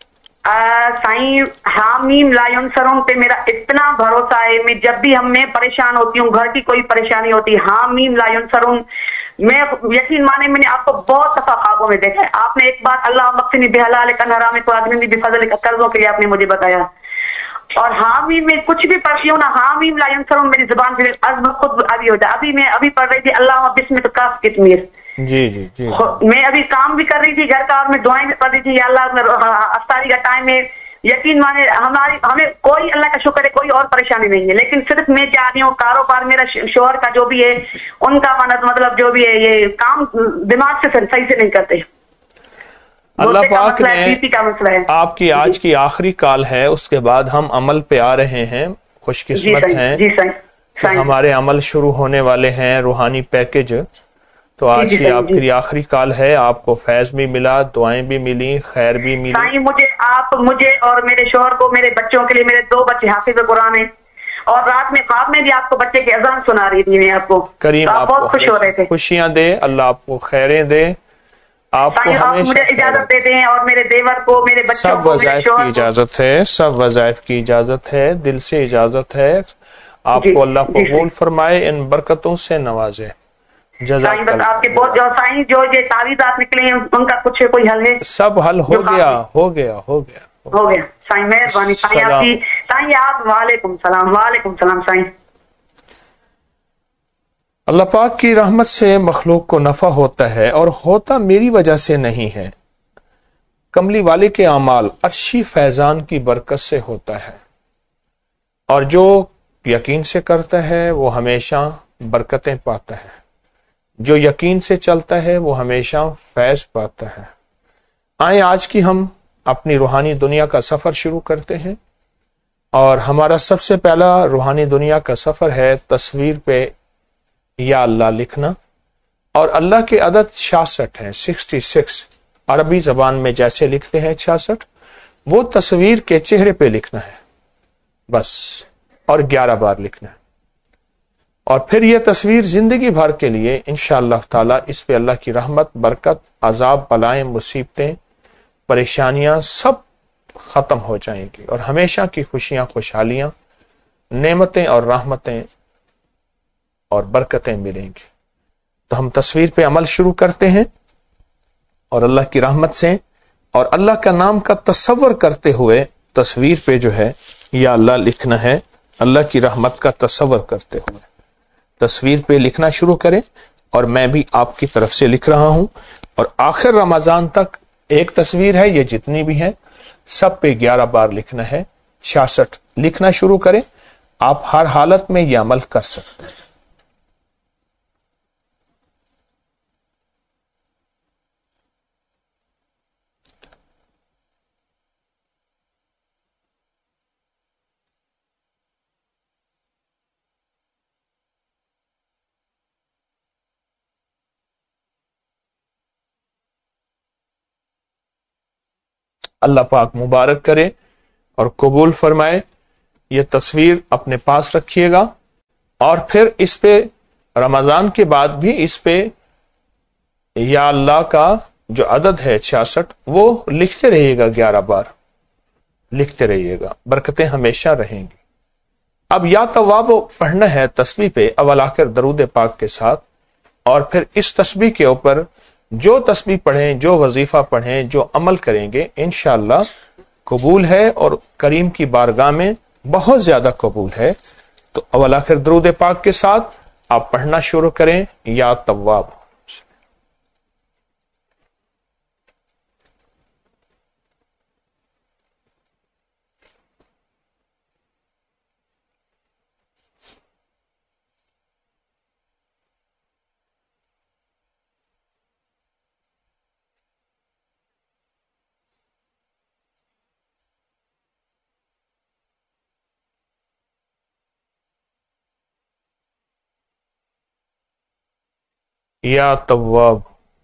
سائیں حامیم لا ینصرون پہ میرا اتنا بھروسہ ہے. میں جب بھی میں پریشان ہوتی ہوں گھر کی کوئی پریشانی ہوتی حامیم لا ینصرون میں یقین مانے میں نے آپ کو بہت دفعہ خوابوں میں دیکھا ہے. آپ نے ایک بات اللہ مقصنی بحلالک عن حرامک واغننی بفضلک قرضوں کے لیے آپ نے مجھے بتایا. اور حامیم میں کچھ بھی پڑھتی ہوں نا حامیم لا ینصرون میری زبان پہ عزم خود ابھی ہوتا ہے. میں ابھی پڑھ رہی تھی اللہ بسمک کاف کتمیر. جی میں ابھی کام بھی کر رہی تھی گھر کا اور میں دعائیں بھی پڑھ رہی تھی یا اللہ افطاری کا ٹائم ہے. یقین مانے ہمیں کوئی اللہ کا شکر ہے کوئی اور پریشانی نہیں ہے. لیکن صرف میں چاہ رہی ہوں کاروبار میرا شوہر کا جو بھی ہے ان کا مطلب جو بھی ہے یہ کام دماغ سے صحیح سے نہیں کرتے. اللہ پاک نے آپ کی آج کی آخری کال ہے اس کے بعد ہم عمل پہ آ رہے ہیں. خوش قسمت ہیں ہمارے عمل شروع ہونے والے ہیں روحانی پیکج. تو آج ہی آپ کے لیے آخری کال ہے، آپ کو فیض بھی ملا، دعائیں بھی ملی، خیر بھی ملی۔ سائیں مجھے اور میرے شوہر کو، میرے بچوں کے لیے، میرے 2 بچے حافظ قرآن ہیں، اور رات میں خواب میں بھی آپ کو بچے کی اذان سنا رہی تھی میں آپ کو، کریم آپ بہت خوش ہو رہے تھے۔ خوشیاں دے، اللہ آپ کو خیریں دے، آپ کو ہمیشہ مجھے اجازت دیتے ہیں، اور میرے دیور کو، میرے بچوں سب کو، میرے وظائف کی شوہر کو۔ اجازت ہے، سب وظائف کی اجازت ہے، دل سے اجازت ہے، آپ کو اللہ قبول فرمائے، ان برکتوں سے نوازے۔ سائیں بس آپ کے بہت سائیں جو یہ تعویذات نکلے ہیں ان کا کچھ کوئی حل ہے؟ سب حل ہو گیا، ہو گیا، ہو گیا، ہو گیا۔ سائیں مہربانی، سائیں آپ کی، سائیں آپ، وعلیکم السلام، وعلیکم السلام سائیں۔ اللہ پاک کی رحمت سے مخلوق کو نفع ہوتا ہے، اور ہوتا میری وجہ سے نہیں ہے، کملی والے کے اعمال عرشی فیضان کی برکت سے ہوتا ہے، اور جو یقین سے کرتا ہے وہ ہمیشہ برکتیں پاتا ہے، جو یقین سے چلتا ہے وہ ہمیشہ فیض پاتا ہے۔ آئیں آج کی ہم اپنی روحانی دنیا کا سفر شروع کرتے ہیں، اور ہمارا سب سے پہلا روحانی دنیا کا سفر ہے تصویر پہ یا اللہ لکھنا، اور اللہ کے عدد 66 ہیں، 66 عربی زبان میں جیسے لکھتے ہیں 66، وہ تصویر کے چہرے پہ لکھنا ہے بس، اور 11 بار لکھنا ہے، اور پھر یہ تصویر زندگی بھر کے لیے انشاءاللہ تعالی اس پہ اللہ کی رحمت، برکت، عذاب، بلائیں، مصیبتیں، پریشانیاں سب ختم ہو جائیں گی، اور ہمیشہ کی خوشیاں، خوشحالیاں، نعمتیں اور رحمتیں اور برکتیں ملیں گی۔ تو ہم تصویر پہ عمل شروع کرتے ہیں، اور اللہ کی رحمت سے اور اللہ کا نام کا تصور کرتے ہوئے تصویر پہ جو ہے یا اللہ لکھنا ہے، اللہ کی رحمت کا تصور کرتے ہوئے تصویر پہ لکھنا شروع کریں، اور میں بھی آپ کی طرف سے لکھ رہا ہوں، اور آخر رمضان تک ایک تصویر ہے، یہ جتنی بھی ہیں سب پہ 11 بار لکھنا ہے، 66 لکھنا شروع کریں، آپ ہر حالت میں یہ عمل کر سکتے ہیں۔ اللہ پاک مبارک کرے اور قبول فرمائے۔ یہ تصویر اپنے پاس رکھیے گا، اور پھر اس پہ رمضان کے بعد بھی اس پہ یا اللہ کا جو عدد ہے 66 وہ لکھتے رہیے گا، 11 بار لکھتے رہیے گا، برکتیں ہمیشہ رہیں گی۔ اب یا تواب پڑھنا ہے تسبیح پہ اول آخر درود پاک کے ساتھ، اور پھر اس تسبیح کے اوپر جو تسبیح پڑھیں، جو وظیفہ پڑھیں، جو عمل کریں گے انشاءاللہ قبول ہے، اور کریم کی بارگاہ میں بہت زیادہ قبول ہے۔ تو اول آخر درود پاک کے ساتھ آپ پڑھنا شروع کریں، یا تواب۔ یا تواب۔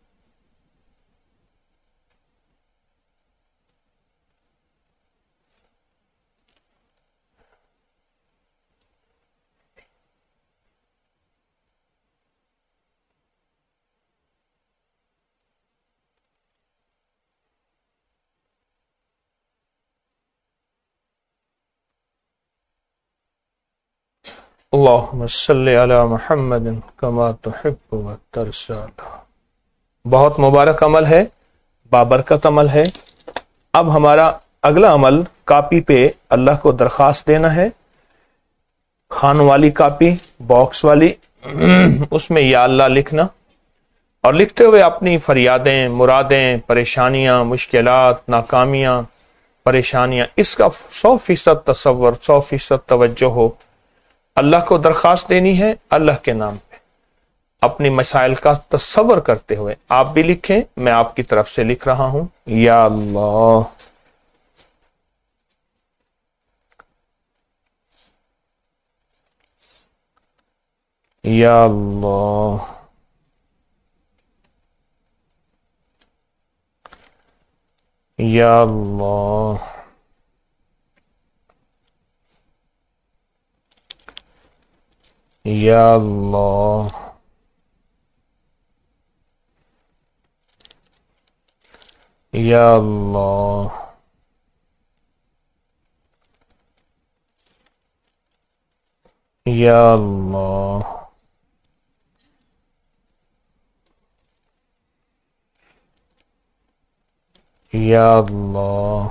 اللہم صلی علی محمد کما تحب و ترضی۔ بہت مبارک عمل ہے، بابرکت عمل ہے۔ اب ہمارا اگلا عمل کاپی پہ اللہ کو درخواست دینا ہے، خانوں والی کاپی، باکس والی، اس میں یا اللہ لکھنا، اور لکھتے ہوئے اپنی فریادیں، مرادیں، پریشانیاں، مشکلات، ناکامیاں، پریشانیاں، اس کا 100% تصور، 100% توجہ ہو، اللہ کو درخواست دینی ہے اللہ کے نام پہ، اپنی مسائل کا تصور کرتے ہوئے۔ آپ بھی لکھیں، میں آپ کی طرف سے لکھ رہا ہوں، یا اللہ۔ یا اللہ۔ یا اللہ یا اللہ یا اللہ یا اللہ یا اللہ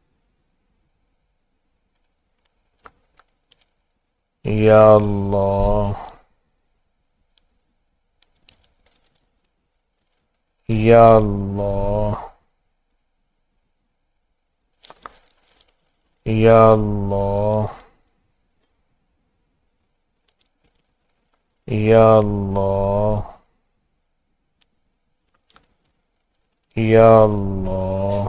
یا اللہ یا اللہ یا اللہ یا اللہ یا اللہ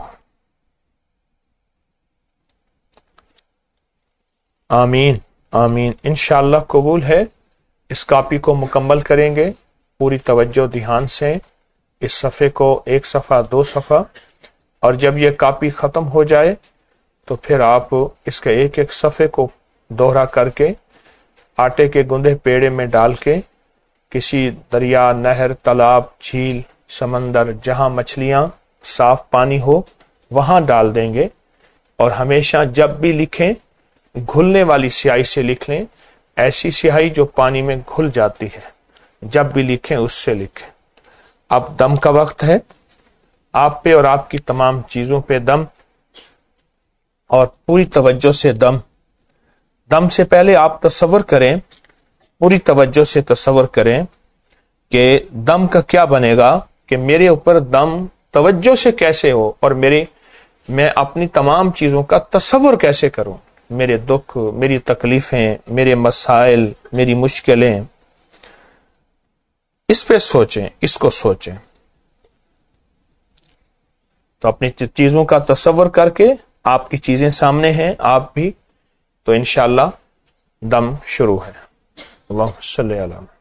آمین آمین۔ انشاءاللہ قبول ہے۔ اس کاپی کو مکمل کریں گے پوری توجہ دھیان سے، اس صفحے کو 1 صفحہ 2 صفحہ، اور جب یہ کاپی ختم ہو جائے تو پھر آپ اس کے ایک ایک صفحے کو دوہرا کر کے آٹے کے گندے پیڑے میں ڈال کے کسی دریا، نہر، تالاب، جھیل، سمندر، جہاں مچھلیاں، صاف پانی ہو، وہاں ڈال دیں گے، اور ہمیشہ جب بھی لکھیں گھلنے والی سیاہی سے لکھ لیں، ایسی سیاہی جو پانی میں گھل جاتی ہے، جب بھی لکھیں اس سے لکھیں۔ اب دم کا وقت ہے، آپ پہ اور آپ کی تمام چیزوں پہ دم، اور پوری توجہ سے دم۔ دم سے پہلے آپ تصور کریں، پوری توجہ سے تصور کریں کہ دم کا کیا بنے گا، کہ میرے اوپر دم توجہ سے کیسے ہو، اور میں اپنی تمام چیزوں کا تصور کیسے کروں، میرے دکھ، میری تکلیفیں، میرے مسائل، میری مشکلیں، اس پہ سوچیں، اس کو سوچیں۔ تو اپنی چیزوں کا تصور کر کے آپ کی چیزیں سامنے ہیں، آپ بھی، تو انشاءاللہ دم شروع ہے۔ اللہم صلی علی محمد۔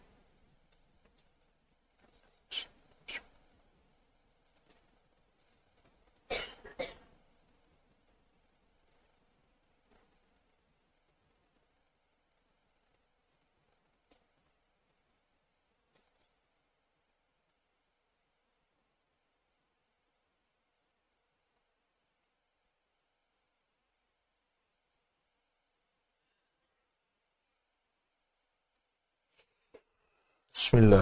بسم اللہ۔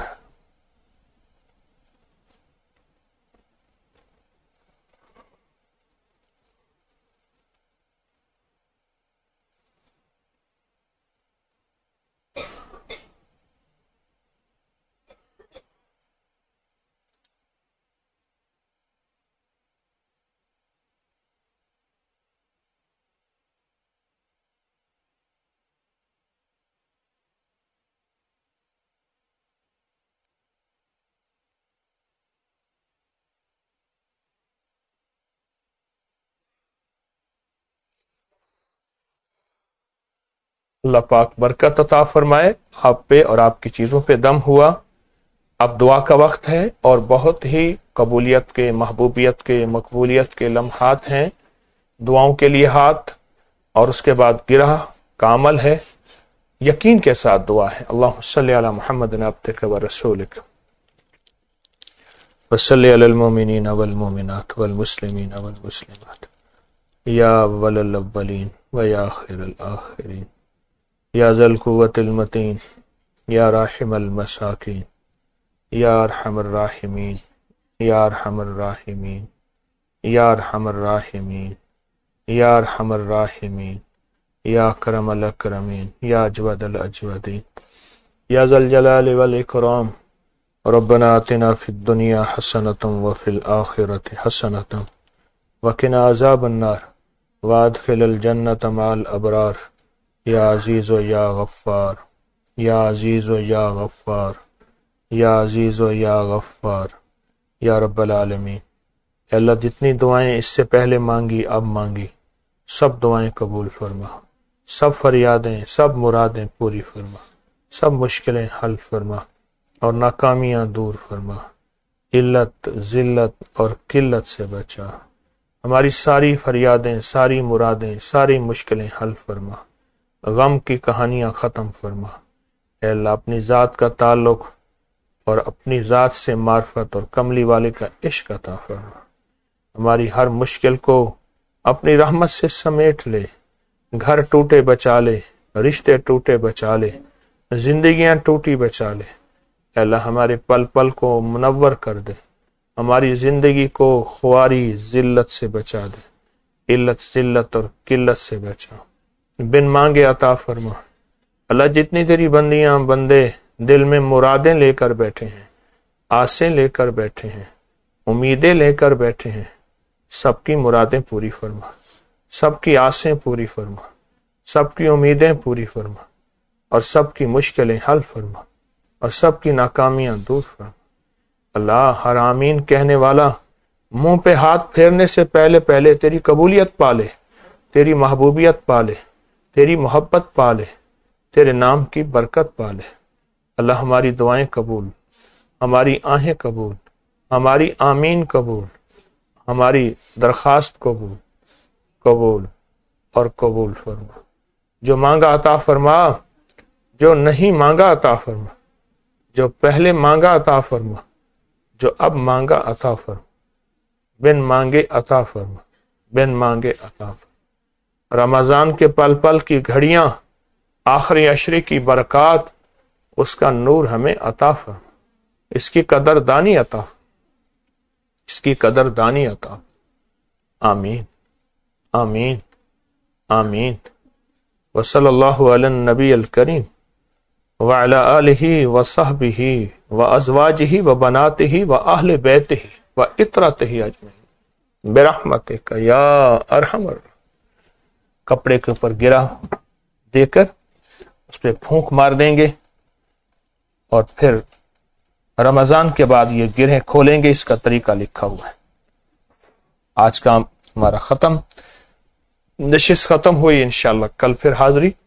اللہ پاک برکت عطا فرمائے آپ پہ اور آپ کی چیزوں پہ دم ہوا۔ اب دعا کا وقت ہے، اور بہت ہی قبولیت کے، محبوبیت کے، مقبولیت کے لمحات ہیں۔ دعاؤں کے لیے ہاتھ، اور اس کے بعد گرہ کا عمل ہے، یقین کے ساتھ دعا ہے۔ اللہم صلی علی محمد عبدک و رسولک وصلی علی المؤمنین والمؤمنات والمسلمین والمسلمات یا اول الاولین و یا آخر الآخرین یا ذا القوة المتین یا راحم المساکین یا ارحم الراحمین یا ارحم الراحمین یا ارحم الراحمین یا ارحم الراحمین یا اکرم الاکرمین یا اجود الاجودین یا ذا الجلال والاکرام ربنا آتنا فی الدنیا حسنۃ وفی الآخرۃ حسنۃ وقنا عذاب النار وادخل الجنۃ مع الابرار یا عزیز و یا غفار یا عزیز و یا غفار یا عزیز و یا غفار یا رب العالمین۔ اے اللہ، جتنی دعائیں اس سے پہلے مانگی، اب مانگی، سب دعائیں قبول فرما، سب فریادیں، سب مرادیں پوری فرما، سب مشکلیں حل فرما، اور ناکامیاں دور فرما، علت، ذلت اور قلت سے بچا، ہماری ساری فریادیں، ساری مرادیں، ساری مشکلیں حل فرما، غم کی کہانیاں ختم فرما۔ اے اللہ اپنی ذات کا تعلق اور اپنی ذات سے معرفت اور کملی والے کا عشق عطا فرما، ہماری ہر مشکل کو اپنی رحمت سے سمیٹ لے، گھر ٹوٹے بچا لے، رشتے ٹوٹے بچا لے، زندگیاں ٹوٹی بچا لے۔ اے اللہ ہمارے پل پل کو منور کر دے، ہماری زندگی کو خواری ذلت سے بچا دے، علت ذلت اور قلت سے بچا، بن مانگے عطا فرما۔ اللہ جتنی تیری بندیاں بندے دل میں مرادیں لے کر بیٹھے ہیں، آسیں لے کر بیٹھے ہیں، امیدیں لے کر بیٹھے ہیں، سب کی مرادیں پوری فرما، سب کی آسیں پوری فرما، سب کی امیدیں پوری فرما، اور سب کی مشکلیں حل فرما، اور سب کی ناکامیاں دور فرما۔ اللہ ہر آمین کہنے والا منہ پہ ہاتھ پھیرنے سے پہلے پہلے تیری قبولیت پالے، تیری محبوبیت پالے، تیری محبت پالے، تیرے نام کی برکت پالے۔ اللہ ہماری دعائیں قبول، ہماری آہیں قبول، ہماری آمین قبول، ہماری درخواست قبول قبول اور قبول فرما۔ جو مانگا عطا فرما، جو نہیں مانگا عطا فرما، جو پہلے مانگا عطا فرما، جو اب مانگا عطا فرما، بن مانگے عطا فرما، بن مانگے عطا فرما۔ رمضان کے پل پل کی گھڑیاں، آخری عشرے کی برکات، اس کا نور ہمیں عطا فرما، اس کی قدر دانی عطا فرما، اس کی قدر دانی عطا فرما۔ آمین آمین آمین۔ وصلی اللہ علی النبی الکریم وعلی آلہ وصحبہ وازواجہ وبناتہ واہل بیتہ وعطرتہ اجمعین برحمتک یا ارحم الراحمین۔ کپڑے کے اوپر گرا دے کر اس پہ پھونک مار دیں گے، اور پھر رمضان کے بعد یہ گرہیں کھولیں گے۔ اس کا طریقہ لکھا ہوا ہے۔ آج کا ہمارا ختم، نشست ختم ہوئی، انشاءاللہ کل پھر حاضری